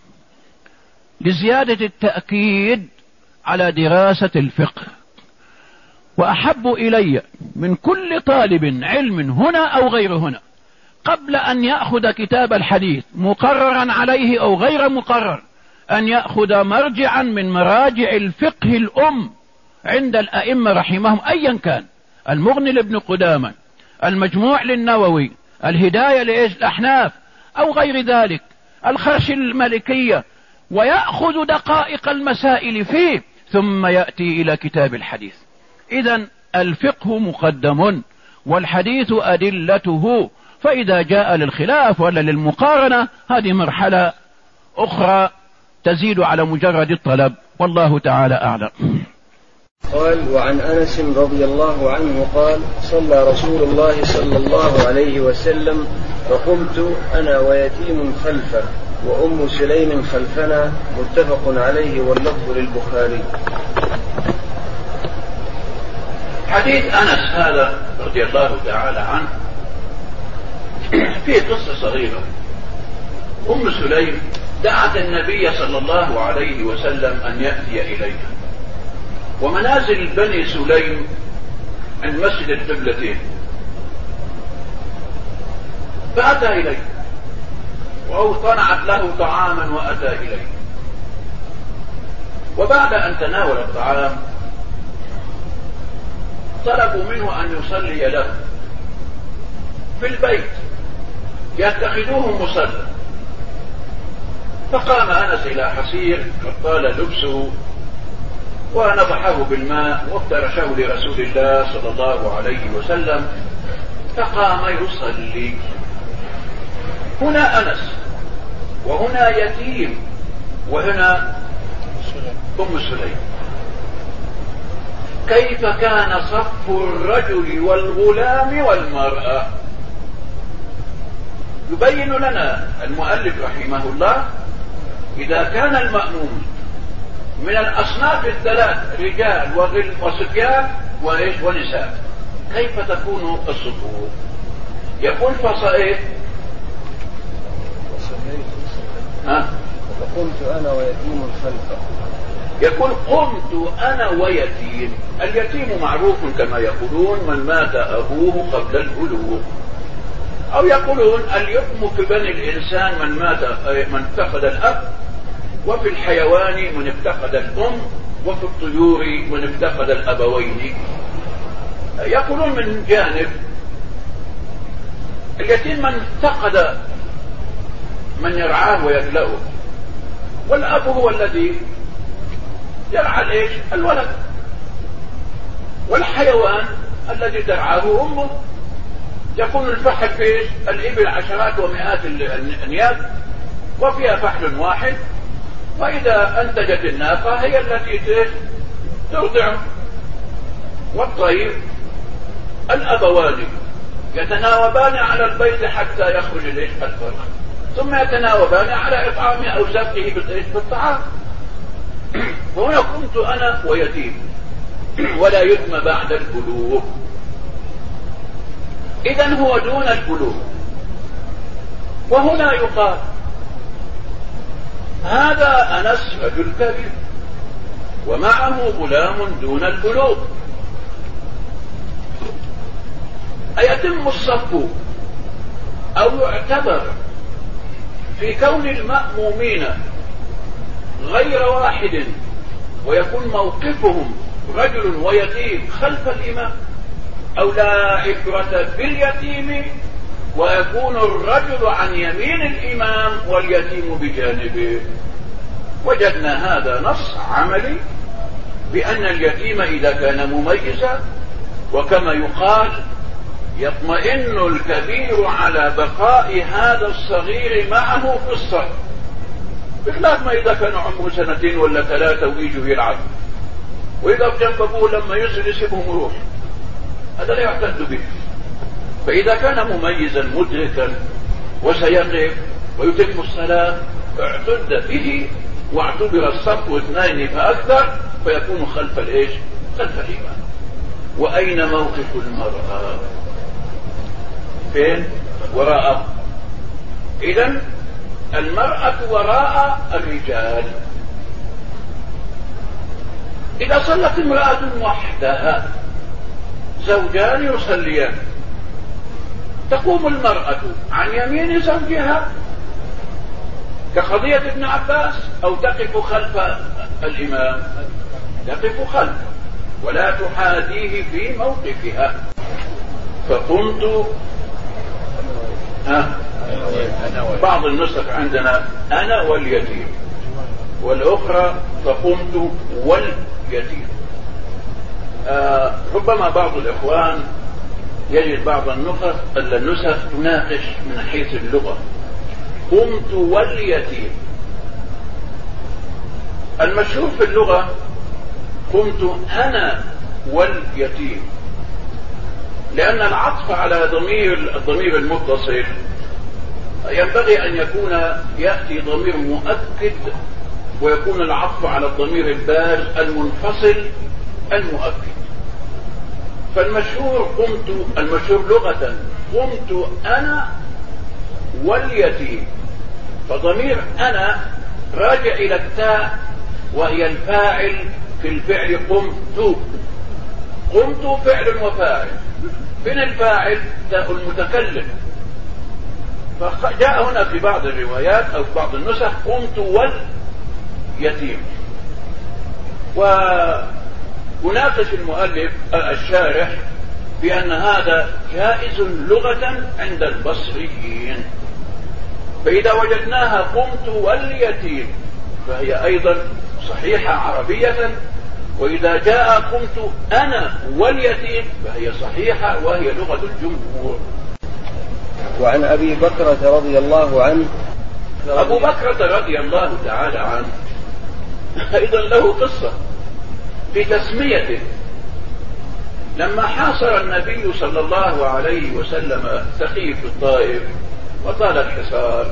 لزيادة التأكيد على دراسة الفقه. وأحب إلي من كل طالب علم هنا أو غير هنا قبل أن يأخذ كتاب الحديث مقررا عليه أو غير مقرر أن يأخذ مرجعا من مراجع الفقه الأم عند الأئمة رحمهم أيا كان، المغني لابن قدامة، المجموع للنووي، الهداية للأحناف أو غير ذلك، الخرش المالكية، ويأخذ دقائق المسائل فيه ثم يأتي إلى كتاب الحديث. إذن الفقه مقدم والحديث أدلته، فإذا جاء للخلاف ولا للمقارنة هذه مرحلة أخرى تزيد على مجرد الطلب، والله تعالى أعلم. قال: وعن أنس رضي الله عنه قال: صلى رسول الله صلى الله عليه وسلم فقمت أنا ويتيم خلفه وأم سليم خلفنا، متفق عليه واللفظ للبخاري. حديث أنس هذا رضي الله تعالى عنه فيه قصة صغيرة. أم سليم دعت النبي صلى الله عليه وسلم أن يأتي إليها، ومنازل بني سليم عند مسجد القبلتين، فأتى إليه وصنعت له طعاما وأتى إليه. وبعد أن تناول الطعام طلبوا منه أن يصلي له في البيت يتخذوه مصلى، فقام أنس إلى حصير قد طال لبسه ونضحه بالماء وافترشه لرسول الله صلى الله عليه وسلم، فقام يصلي. هنا أنس وهنا يتيم وهنا أم سليم. كيف كان صف الرجل والغلام والمرأة؟ يبين لنا المؤلف رحمه الله إذا كان المأموم من الأصناف الثلاث رجال وصبيان ونساء، كيف تكون الصفوف؟ يكون فصائل فقمت أنا ويتيم خلفه. يقول قمت أنا ويتيم. اليتيم معروف كما يقولون من مات أبوه قبل البلوغ، أو يقولون اليتم في بني الإنسان من افتقد الأب، وفي الحيوان من افتقد الأم، وفي الطيور من افتقد الأبوين. يقولون من جانب اليتيم من افتقد من يرعاه ويكلأه، والأب هو الذي يرعى الولد، والحيوان الذي ترعاه أمه. يكون الفحل في الإبل عشرات ومئات الأنياب وفيها فحل واحد، وإذا أنتجت الناقة هي التي ترضع. والطير الأبوان يتناوبان على البيض حتى يخرج الفرخ، ثم يتناوبان على إطعامه أو سبقه بالطعام. وهنا كنت أنا ويتيم ولا يتم بعد البلوغ، إذن هو دون البلوغ. وهنا يقال هذا أنس رجل كبير ومعه غلام دون البلوغ، أيتم الصف أو يعتبر في كون المأمومين غير واحد ويكون موقفهم رجل ويتيم خلف الإمام، أو لا عبرة باليتيم ويكون الرجل عن يمين الإمام واليتيم بجانبه؟ وجدنا هذا نص عملي بأن اليتيم إذا كان مميزا، وكما يقال يطمئن الكبير على بقاء هذا الصغير معه في الصف، بخلاف ما إذا كان عمره 2 ولا 3 ويجوا يلعب، وإذا بجنب أبوه لما ينزل يسيبهم يروح، هذا لا يعتد به. فإذا كان مميزا مدركا وسيقف ويتم الصلاة اعتد به واعتبر الصف 2 فأكثر، فيكون خلف خلف الإمام. وأين موقف المرأة؟ فين؟ وراءه. إذن المرأة وراء الرجال. إذا صلت امرأة وحدها زوجان يصليان، تقوم المرأة عن يمين زوجها كقضية ابن عباس، أو تقف خلف الإمام؟ تقف خلفه ولا تحاديه في موقفها. فقمت بعض النسخ عندنا أنا واليتيم، والأخرى فقمت واليتيم. ربما بعض الإخوان يجد بعض النسخ تناقش من حيث اللغة، قمت واليتيم. المشهور في اللغة قمت أنا واليتيم، لأن العطف على الضمير المتصل ينبغي أن يكون يأتي ضمير مؤكد، ويكون العطف على الضمير البارز المنفصل المؤكد. فالمشهور المشهور لغة قمت أنا واليتيم، فضمير أنا راجع إلى التاء وهي الفاعل في الفعل قمت فعل وفاعل، من الفاعل تاء المتكلم. فجاء هنا في بعض الروايات أو في بعض النسخ قمت واليتيم. وناقش المؤلف الشارح بأن هذا جائز لغة عند البصريين، فإذا وجدناها قمت واليتيم فهي أيضا صحيحة عربية، وإذا جاء قمت أنا واليتيم فهي صحيحة وهي لغة الجمهور. وعن أبي بكرة رضي الله عنه، أبو بكرة رضي الله تعالى عنه أيضا له قصة في تسميته. لما حاصر النبي صلى الله عليه وسلم ثقيف الطائف وطال الحصار،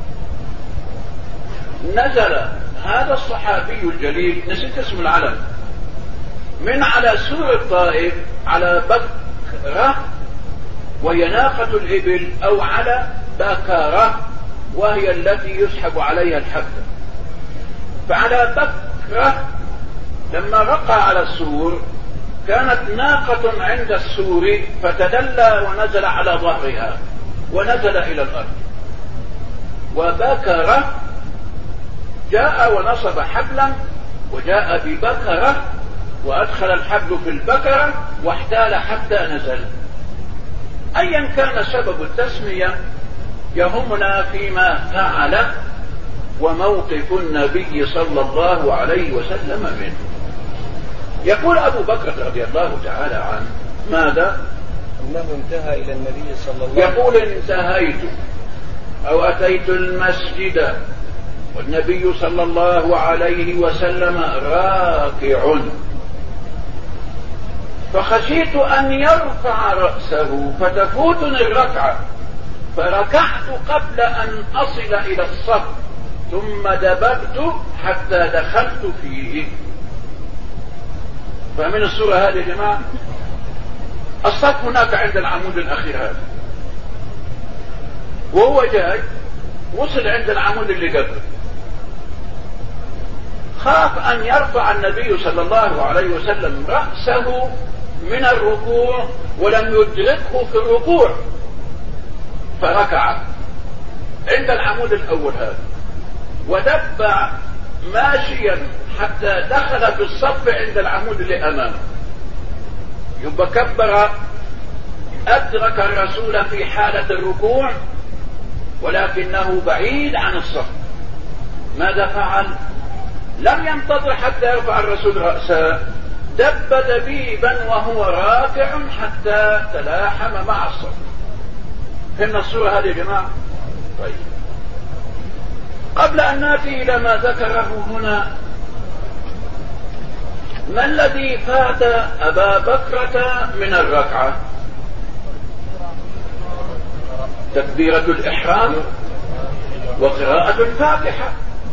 نزل هذا الصحابي الجليل، نسيت اسم العلم، من على سور الطائف على بكر بكرة وهي ناقة الإبل، أو على بكرة وهي التي يسحب عليها الحبل. فعلى بكرة لما رقى على السور كانت ناقة عند السور فتدلى ونزل على ظهرها ونزل إلى الأرض. وبكرة جاء ونصب حبلا وجاء ببكرة وأدخل الحبل في البكرة واحتال حتى نزل. أيا كان سبب التسمية يهمنا فيما فعل وموقف النبي صلى الله عليه وسلم منه. يقول أبو بكر رضي الله تعالى عنه ماذا؟ أنه انتهى إلى النبي صلى الله عليه وسلم، يقول انتهيت أو أتيت المسجد والنبي صلى الله عليه وسلم راكع، فخشيت أن يرفع رأسه فتفوتني الركعة، فركعت قبل أن أصل إلى الصف ثم دبرت حتى دخلت فيه. فمن السورة هذه يا جماعة الصف هناك عند العمود الأخير هذا، وهو جاي وصل عند العمود اللي قبله، خاف أن يرفع النبي صلى الله عليه وسلم رأسه من الركوع ولم يدركه في الركوع، فركع عند العمود الأول هذا ودب ماشيا حتى دخل في الصف عند العمود اللي أمامه. يبقى كبر، أدرك الرسول في حالة الركوع ولكنه بعيد عن الصف. ماذا فعل؟ لم ينتظر حتى يرفع الرسول رأسه، دب دبيبا وهو راكع حتى تلاحم مع الصف. فهمنا الصورة هذه يا جماعة؟ طيب، قبل أن نأتي إلى ما ذكره هنا، ما الذي فات أبا بكرة من الركعة؟ تكبيرة الإحرام وقراءة الفاتحة.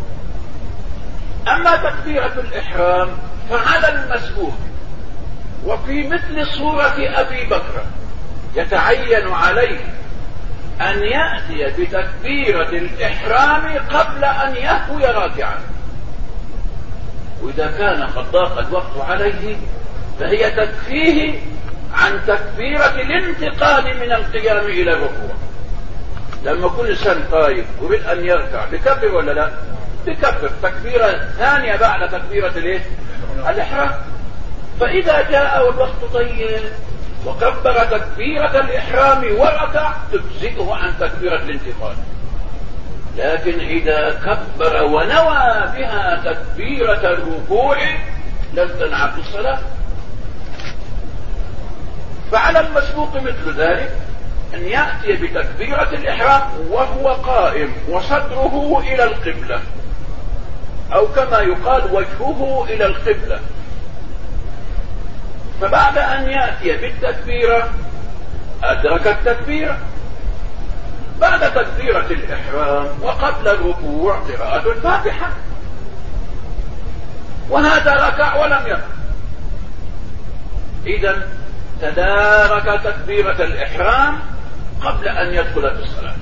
أما تكبيرة الإحرام فعلى المسبوق وفي مثل صورة أبي بكر يتعين عليه أن يأتي بتكبيرة الإحرام قبل أن يهوي راكعا، وإذا كان قد ضاق الوقت عليه فهي تكفيه عن تكبيرة الانتقال من القيام إلى الركوع. لما كل إنسان قايم يريد أن يركع بكبر ولا لا؟ بكبر تكبيرة ثانية بعد تكبيرة الإحرام. فإذا جاء والوقت طيب وكبر تكبيرة الإحرام وركع تجزئه عن تكبيرة الانتقال. لكن إذا كبر ونوى بها تكبيرة الركوع لم تنعقد الصلاة. فعلى المسبوق مثل ذلك أن يأتي بتكبيرة الإحرام وهو قائم وصدره إلى القبلة، أو كما يقال وجهه إلى القبلة. فبعد أن يأتي بالتكبيرة أدرك التكبيرة. بعد تكبيرة الإحرام وقبل الركوع قراءة الفاتحة، وهذا ركع ولم يركع. إذن تدارك تكبيرة الإحرام قبل أن يدخل في الصلاة.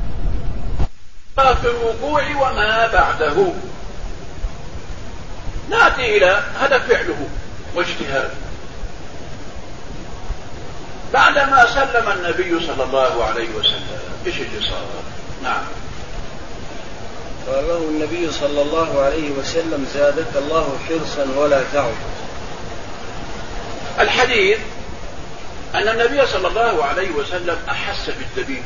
في الركوع وما بعده نأتي إلى هذا فعله واجتهاده. بعدما سلم النبي صلى الله عليه وسلم ايش اللي صار؟ نعم. قال له النبي صلى الله عليه وسلم زادك الله حرصا ولا تعد. الحديث أن النبي صلى الله عليه وسلم أحس بالدبيب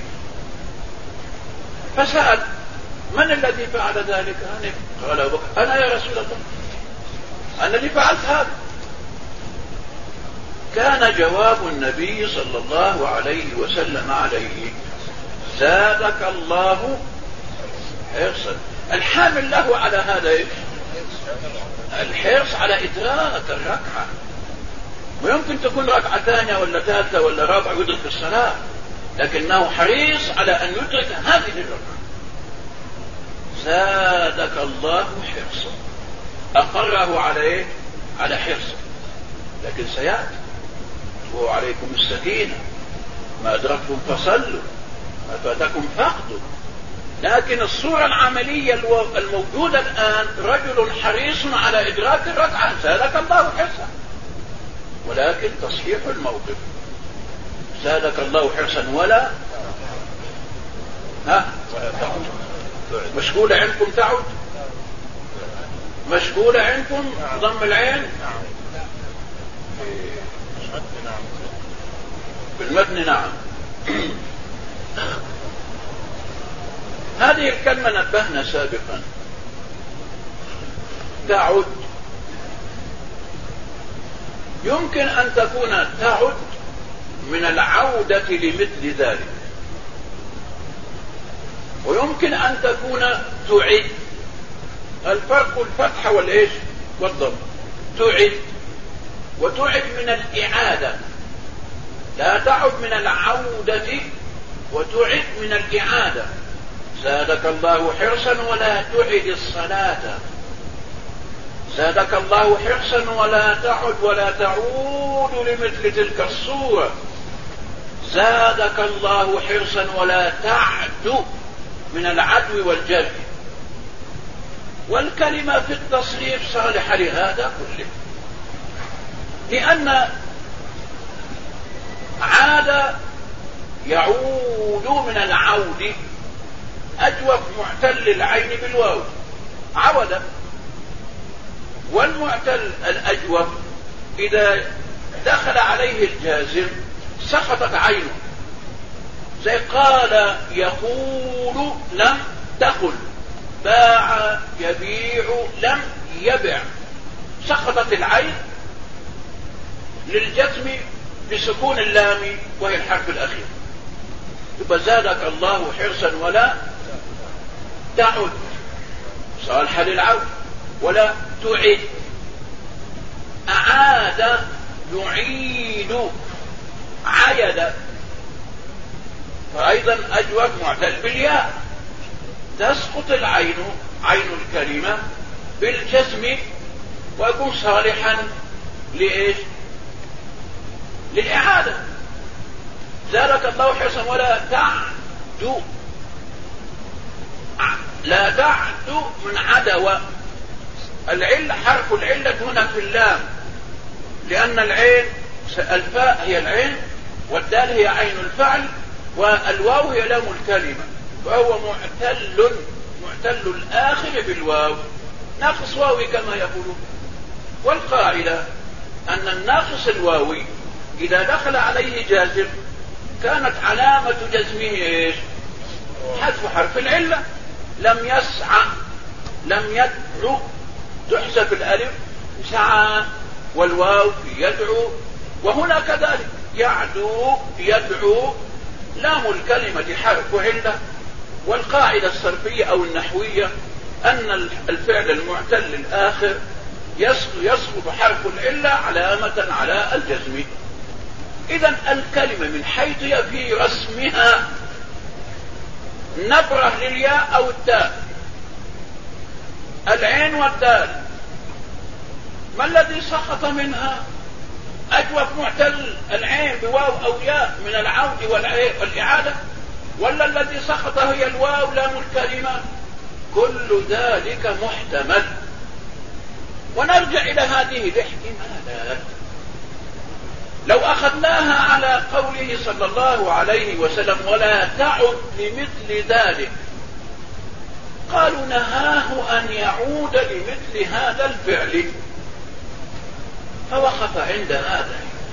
فسأل من الذي فعل ذلك؟ قال أبو بكر أنا يا رسول الله، أنا اللي فعلت هذا. كان جواب النبي صلى الله عليه وسلم عليه زادك الله حرصا. الحامل له على هذا الحرص على إدراك الركعة، ويمكن تكون ركعة ثانية ولا ثالثة ولا رابعة يدرك الصلاة، لكنه حريص على أن يدرك هذه الركعة. زادك الله حرصا، أقره عليه على حرصه. لكن سيأتي وعليكم السكينة، ما أدركتم فصلوا، ما فاتكم فاقدوا. لكن الصورة العملية الموجودة الآن رجل حريص على إدراك الركعة، زادك الله حرصا، ولكن تصحيح الموقف. زادك الله حرصا ولا مشغولة عندكم تعد، مشغولة عندكم ضم العين بالمتن. نعم. هذه الكلمة نبهنا سابقا، تعد يمكن أن تكون تعد من العودة لمثل ذلك، ويمكن أن تكون تعد. الفرق الفتحة والإيش والضم. تعد، وتعد من الإعادة، لا تعد من العودة، وتعد من الإعادة. زادك الله حرصا ولا تعد الصلاة، زادك الله حرصا ولا تعد ولا تعود لمثل تلك الصورة. زادك الله حرصا ولا تعد من العدو والجرح. والكلمة في التصريف صالحة لهذا كله، لأن عاد يعود من العود، أجوف معتل العين بالواو عود، والمعتل الأجوف إذا دخل عليه الجازم سقطت عينه، زي قال يقول لم تقل، باع يبيع لم يبع، سقطت العين للجزم بسكون اللام وهي الحرف الأخير. يبقى زادك الله حرصا ولا تعد، صالحة للعود، ولا تعد. أعاد يعيد، عيد، فأيضا أجوف معتل بالياء، تسقط العين، عين الكلمة بالجزم، ويكون صالحا لإيش؟ للإعادة. زادك الله حرصا ولا تعد، لا تعد من عدوى. العلة، حرف العلة هنا في اللام، لأن العين، الفاء هي العين، والدال هي عين الفعل، والواو هي لام الكلمة، فهو معتل الآخر بالواو، ناقص واوي كما يقولون. والقاعدة أن الناقص الواوي إذا دخل عليه جازم كانت علامة جزمه إيش؟ حذف حرف العلة. لم يسعى، لم يدعو، تحذف الألف سعى، والواو في يدعو، وهنا كذلك يعدو يدعو، لام الكلمة حرف علة. والقاعدة الصرفية أو النحوية أن الفعل المعتل الآخر يسقط حرف العلة علامة على الجزم. إذن الكلمة من حيث هي في رسمها نبرة للياء أو التاء، العين والدال، ما الذي سقط منها؟ أجوف معتل العين بواو أو ياء من العود والإعادة، ولا الذي سقط هي الواو لام الكلمة؟ كل ذلك محتمل. ونرجع إلى هذه الاحتمالات. لو أخذناها على قوله صلى الله عليه وسلم ولا تعد لمثل ذلك، قالوا نهاه أن يعود لمثل هذا الفعل، فوقف عند هذا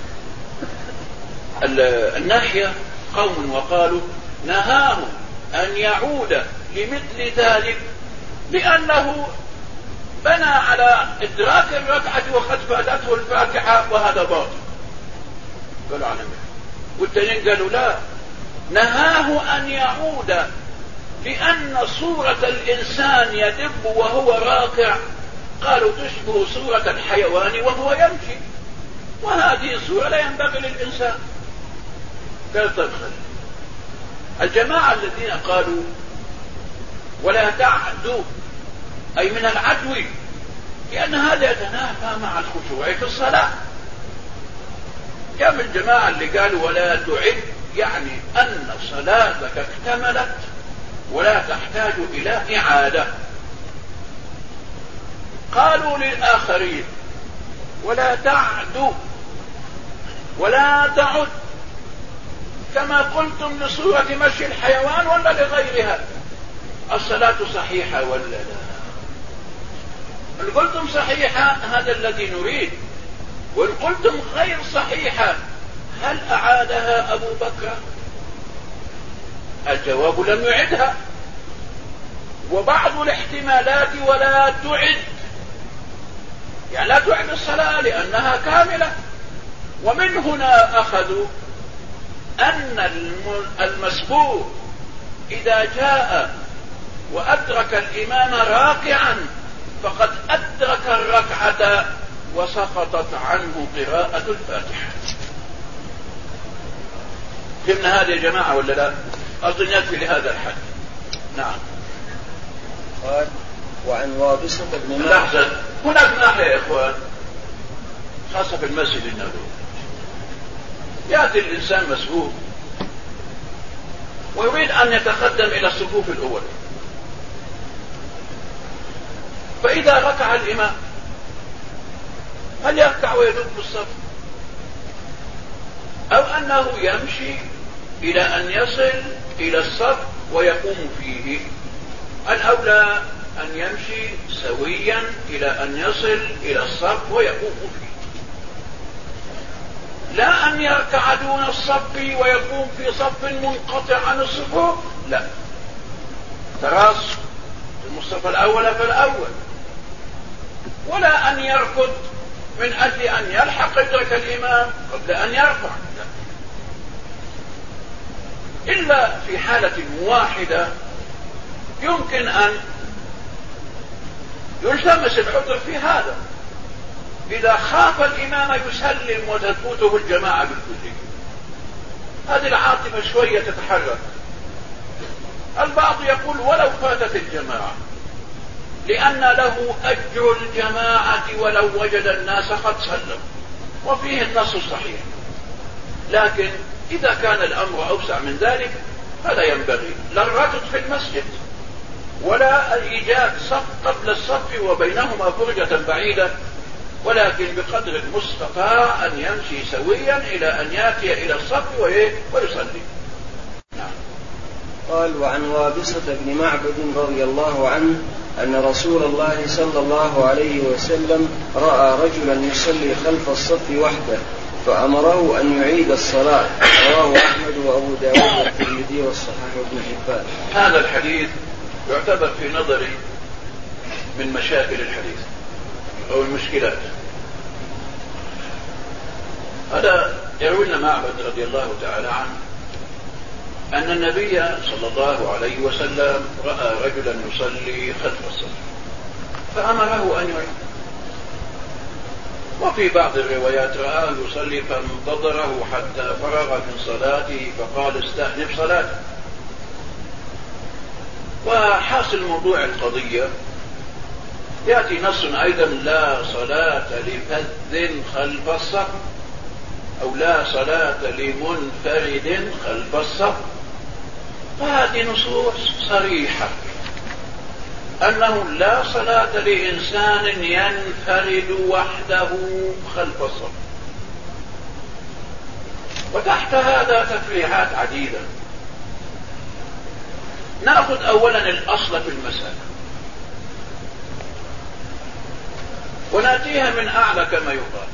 الناحية قوم وقالوا نهاه أن يعود لمثل ذلك لأنه بنى على إدراك الركعة وقد فاتته الفاتحة، وهذا باطل. قالوا عنه. والتانيين قالوا لا، نهاه أن يعود لأن صورة الإنسان يدب وهو راكع، قالوا تشبه صورة الحيوان وهو يمشي، وهذه صورة لا ينبغي للإنسان. قال تدخل الجماعة الذين قالوا ولا تعدوا أي من العدو، لأن هذا يتنافى مع الخشوع في الصلاة. يا من الجماعة اللي قالوا ولا تعد، يعني أن صلاتك اكتملت ولا تحتاج إلى إعادة. قالوا للآخرين ولا تعد ولا تعد، كما قلتم لصورة مشي الحيوان ولا لغيرها، الصلاة صحيحة ولا لا؟ إن قلتم صحيحة هذا الذي نريد، وإن قلتم غير صحيحة هل أعادها أبو بكر؟ الجواب لم يعدها. وبعض الاحتمالات ولا تعد، يعني لا تعد الصلاة لأنها كاملة. ومن هنا أخذوا أن المسبوق إذا جاء وأدرك الإمام راكعا فقد أدرك الركعة وسقطت عنه قراءة الفاتحة. فهمنا هذه يا جماعة ولا لا؟ أظن يكفي لهذا الحد. نعم. قال وعن وابصة بن معبد. هناك ناحية يا إخوان خاصة في المسجد النبوي، يأتي الإنسان مسبوق ويريد أن يتقدم إلى الصفوف الأول، فإذا ركع الإمام هل يركع ويدب بالصف، أو أنه يمشي إلى أن يصل إلى الصف ويقوم فيه؟ الأولى أن يمشي سويا إلى أن يصل إلى الصف ويقوم فيه، لا أن يركع دون الصف ويقوم في صف منقطع عن الصفوف، لا، تراص المصطفى الأول فالأول، ولا أن يركض من أجل أن يلحق يدرك الإمام قبل أن يرفع، لا. إلا في حالة واحدة يمكن أن يلتمس العذر في هذا، إذا خاف الإمام يسلم وتفوته الجماعة بالكلية، هذه العاطفة شوية تتحرك. البعض يقول ولو فاتت الجماعة لأن له أجر الجماعة ولو وجد الناس قد سلموا، وفيه النص الصحيح. لكن إذا كان الأمر أوسع من ذلك فلا ينبغي لا الركض في المسجد ولا إيجاد صف قبل الصف وبينهما فرجة بعيدة، ولكن بقدر المستطاع أن يمشي سويا إلى أن يأتي إلى الصف ويصلي. نعم. قال وعن وابصة بن معبد رضي الله عنه أن رسول الله صلى الله عليه وسلم رأى رجلا يصلي خلف الصف وحده فأمره أن يعيد الصلاة، رواه أحمد وأبو داود والترمذي والصحاح وابن حبان. هذا الحديث يعتبر في نظري من مشاكل الحديث أو المشكلات. هذا يروي لنا معبد رضي الله تعالى عنه أن النبي صلى الله عليه وسلم رأى رجلا يصلي خلف الصف فأمره أن يعيد، وفي بعض الروايات رآه يصلي فانتظره حتى فرغ من صلاته فقال استأنف صلاته. وحاصل موضوع القضية يأتي نص أيضا لا صلاة لفذ خلف الصف أو لا صلاة لمنفرد خلف الصف، فهذه نصوص صريحة أنه لا صلاة لإنسان ينفرد وحده خلف الصف. وتحت هذا تفريعات عديدة. نأخذ أولا الأصل في المسألة ونأتيها من أعلى كما يقال.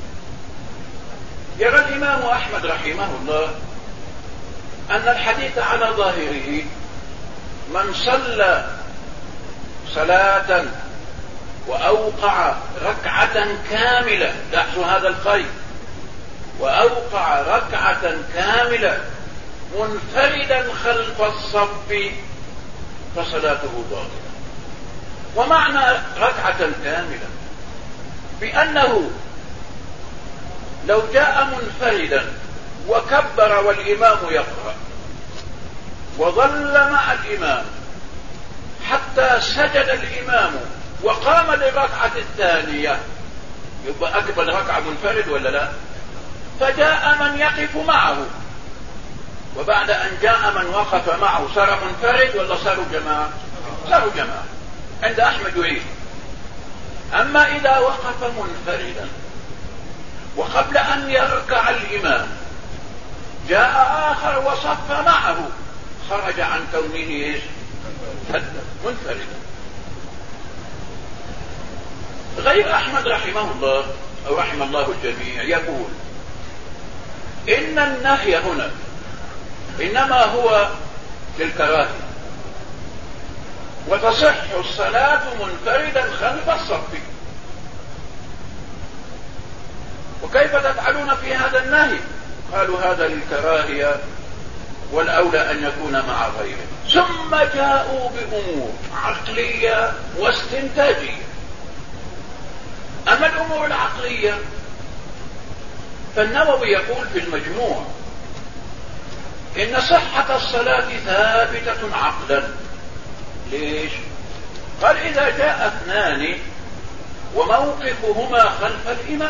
يرى الإمام أحمد رحمه الله أن الحديث على ظاهره من صلى صلاة وأوقع ركعة كاملة، لاحظوا هذا القيد، وأوقع ركعة كاملة منفردا خلف الصف فصلاته باطلة. ومعنى ركعة كاملة بأنه لو جاء منفردا وكبر والإمام يقرأ وظل مع الإمام حتى سجد الإمام وقام للركعة الثانية، يبقى أكبر ركعة منفرد ولا لا؟ فجاء من يقف معه، وبعد أن جاء من وقف معه صار منفرد ولا صاروا جماعة؟ صاروا جماعة عند أحمد وعيسى. أما إذا وقف منفردا وقبل أن يركع الإمام جاء آخر وصف معه، خرج عن كونه منفردا. غير أحمد رحمه الله أو رحم الله الجميع يقول إن النهي هنا إنما هو للكراهة، وتصح الصلاة منفردا خلف الصف. وكيف تفعلون في هذا النهي؟ قالوا هذا للكراهية والأولى أن يكون مع غيره. ثم جاءوا بأمور عقلية واستنتاجية. أما الأمور العقلية فالنووي يقول في المجموع إن صحة الصلاة ثابتة عقلا. ليش؟ قال إذا جاء اثنان وموقفهما خلف الإمام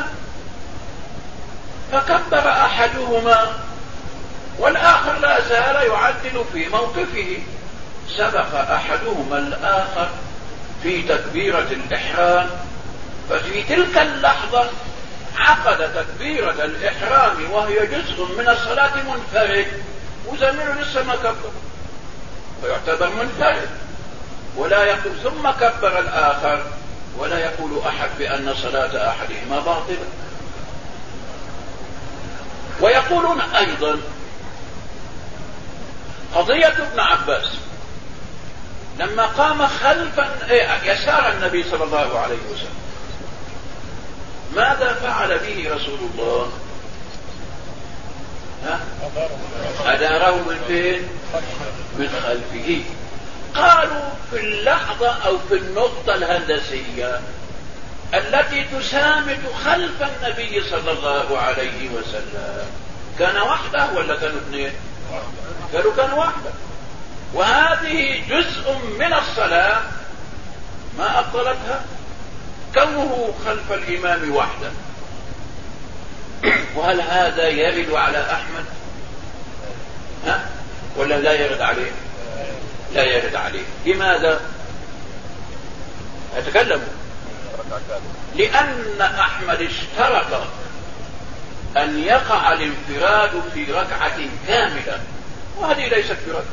فكبر أحدهما والآخر لا زال يعدل في موقفه، سبق أحدهما الآخر في تكبيرة الإحرام، ففي تلك اللحظة عقد تكبيرة الإحرام وهي جزء من الصلاة منفرد، وزميله لسه ما كبر فيعتبر منفرد، ولا يقول ثم كبر الآخر، ولا يقول أحد بأن صلاة أحدهما باطلة. ويقولون أيضا قضية ابن عباس لما قام خلفا يسار النبي صلى الله عليه وسلم، ماذا فعل به رسول الله؟ أداره من فين؟ من خلفه. قالوا في اللحظة أو في النقطة الهندسية التي تسامت خلف النبي صلى الله عليه وسلم كان وحده ولا كانوا اثنين؟ قالوا كان وحده، وهذه جزء من الصلاة ما أبطلتها كونه خلف الإمام وحده. وهل هذا يرد على أحمد؟ ولا لا يرد عليه؟ لا يرد عليه. لماذا؟ أتكلم لأن أحمد اشترط أن يقع الانفراد في ركعة كاملة، وهذه ليست في ركعة.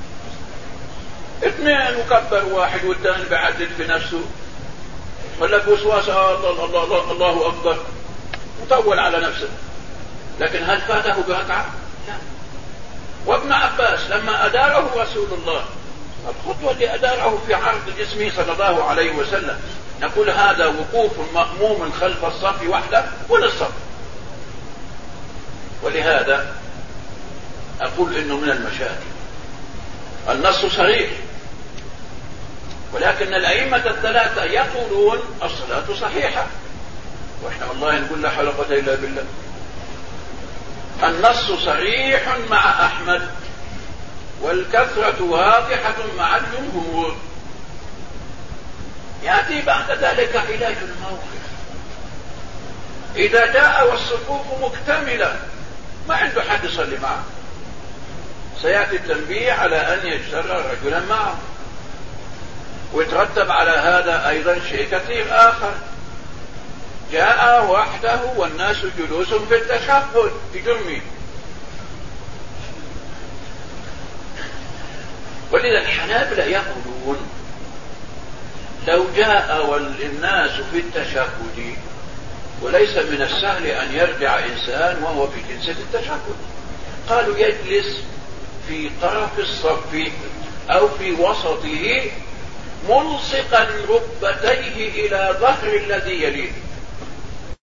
اثنين وكبر واحد والثاني بعدد في نفسه ولا بوسواس الله أكبر وطول على نفسه، لكن هل فاته بركعة؟ لا. وابن عباس لما أداره رسول الله الخطوة اللي أداره في عرض جسمه صلى الله عليه وسلم نقول هذا وقوف مأموم خلف الصف وحده ولا الصف. ولهذا أقول إنه من المشاكل النص صريح، ولكن الأئمة الثلاثة يقولون الصلاة صحيحة، وإحنا والله نقول لا حول ولا قوة إلا بالله. النص صريح مع أحمد والكثرة واضحة مع الجمهور. يأتي بعد ذلك علاج الموقف. إذا جاء والصفوف مكتملة ما عنده حد يصلي معه، سيأتي التنبيه على أن يجترى رجلا معه، ويترتب على هذا أيضا شيء كثير آخر. جاء وحده والناس جلوس في التشهد في جمه، ولذا الحنابلة يقولون لو جاء والناس في التشهد وليس من السهل أن يرجع إنسان وهو في جلسة التشهد، قالوا يجلس في طرف الصف أو في وسطه ملصقا ركبتيه إلى ظهر الذي يليه،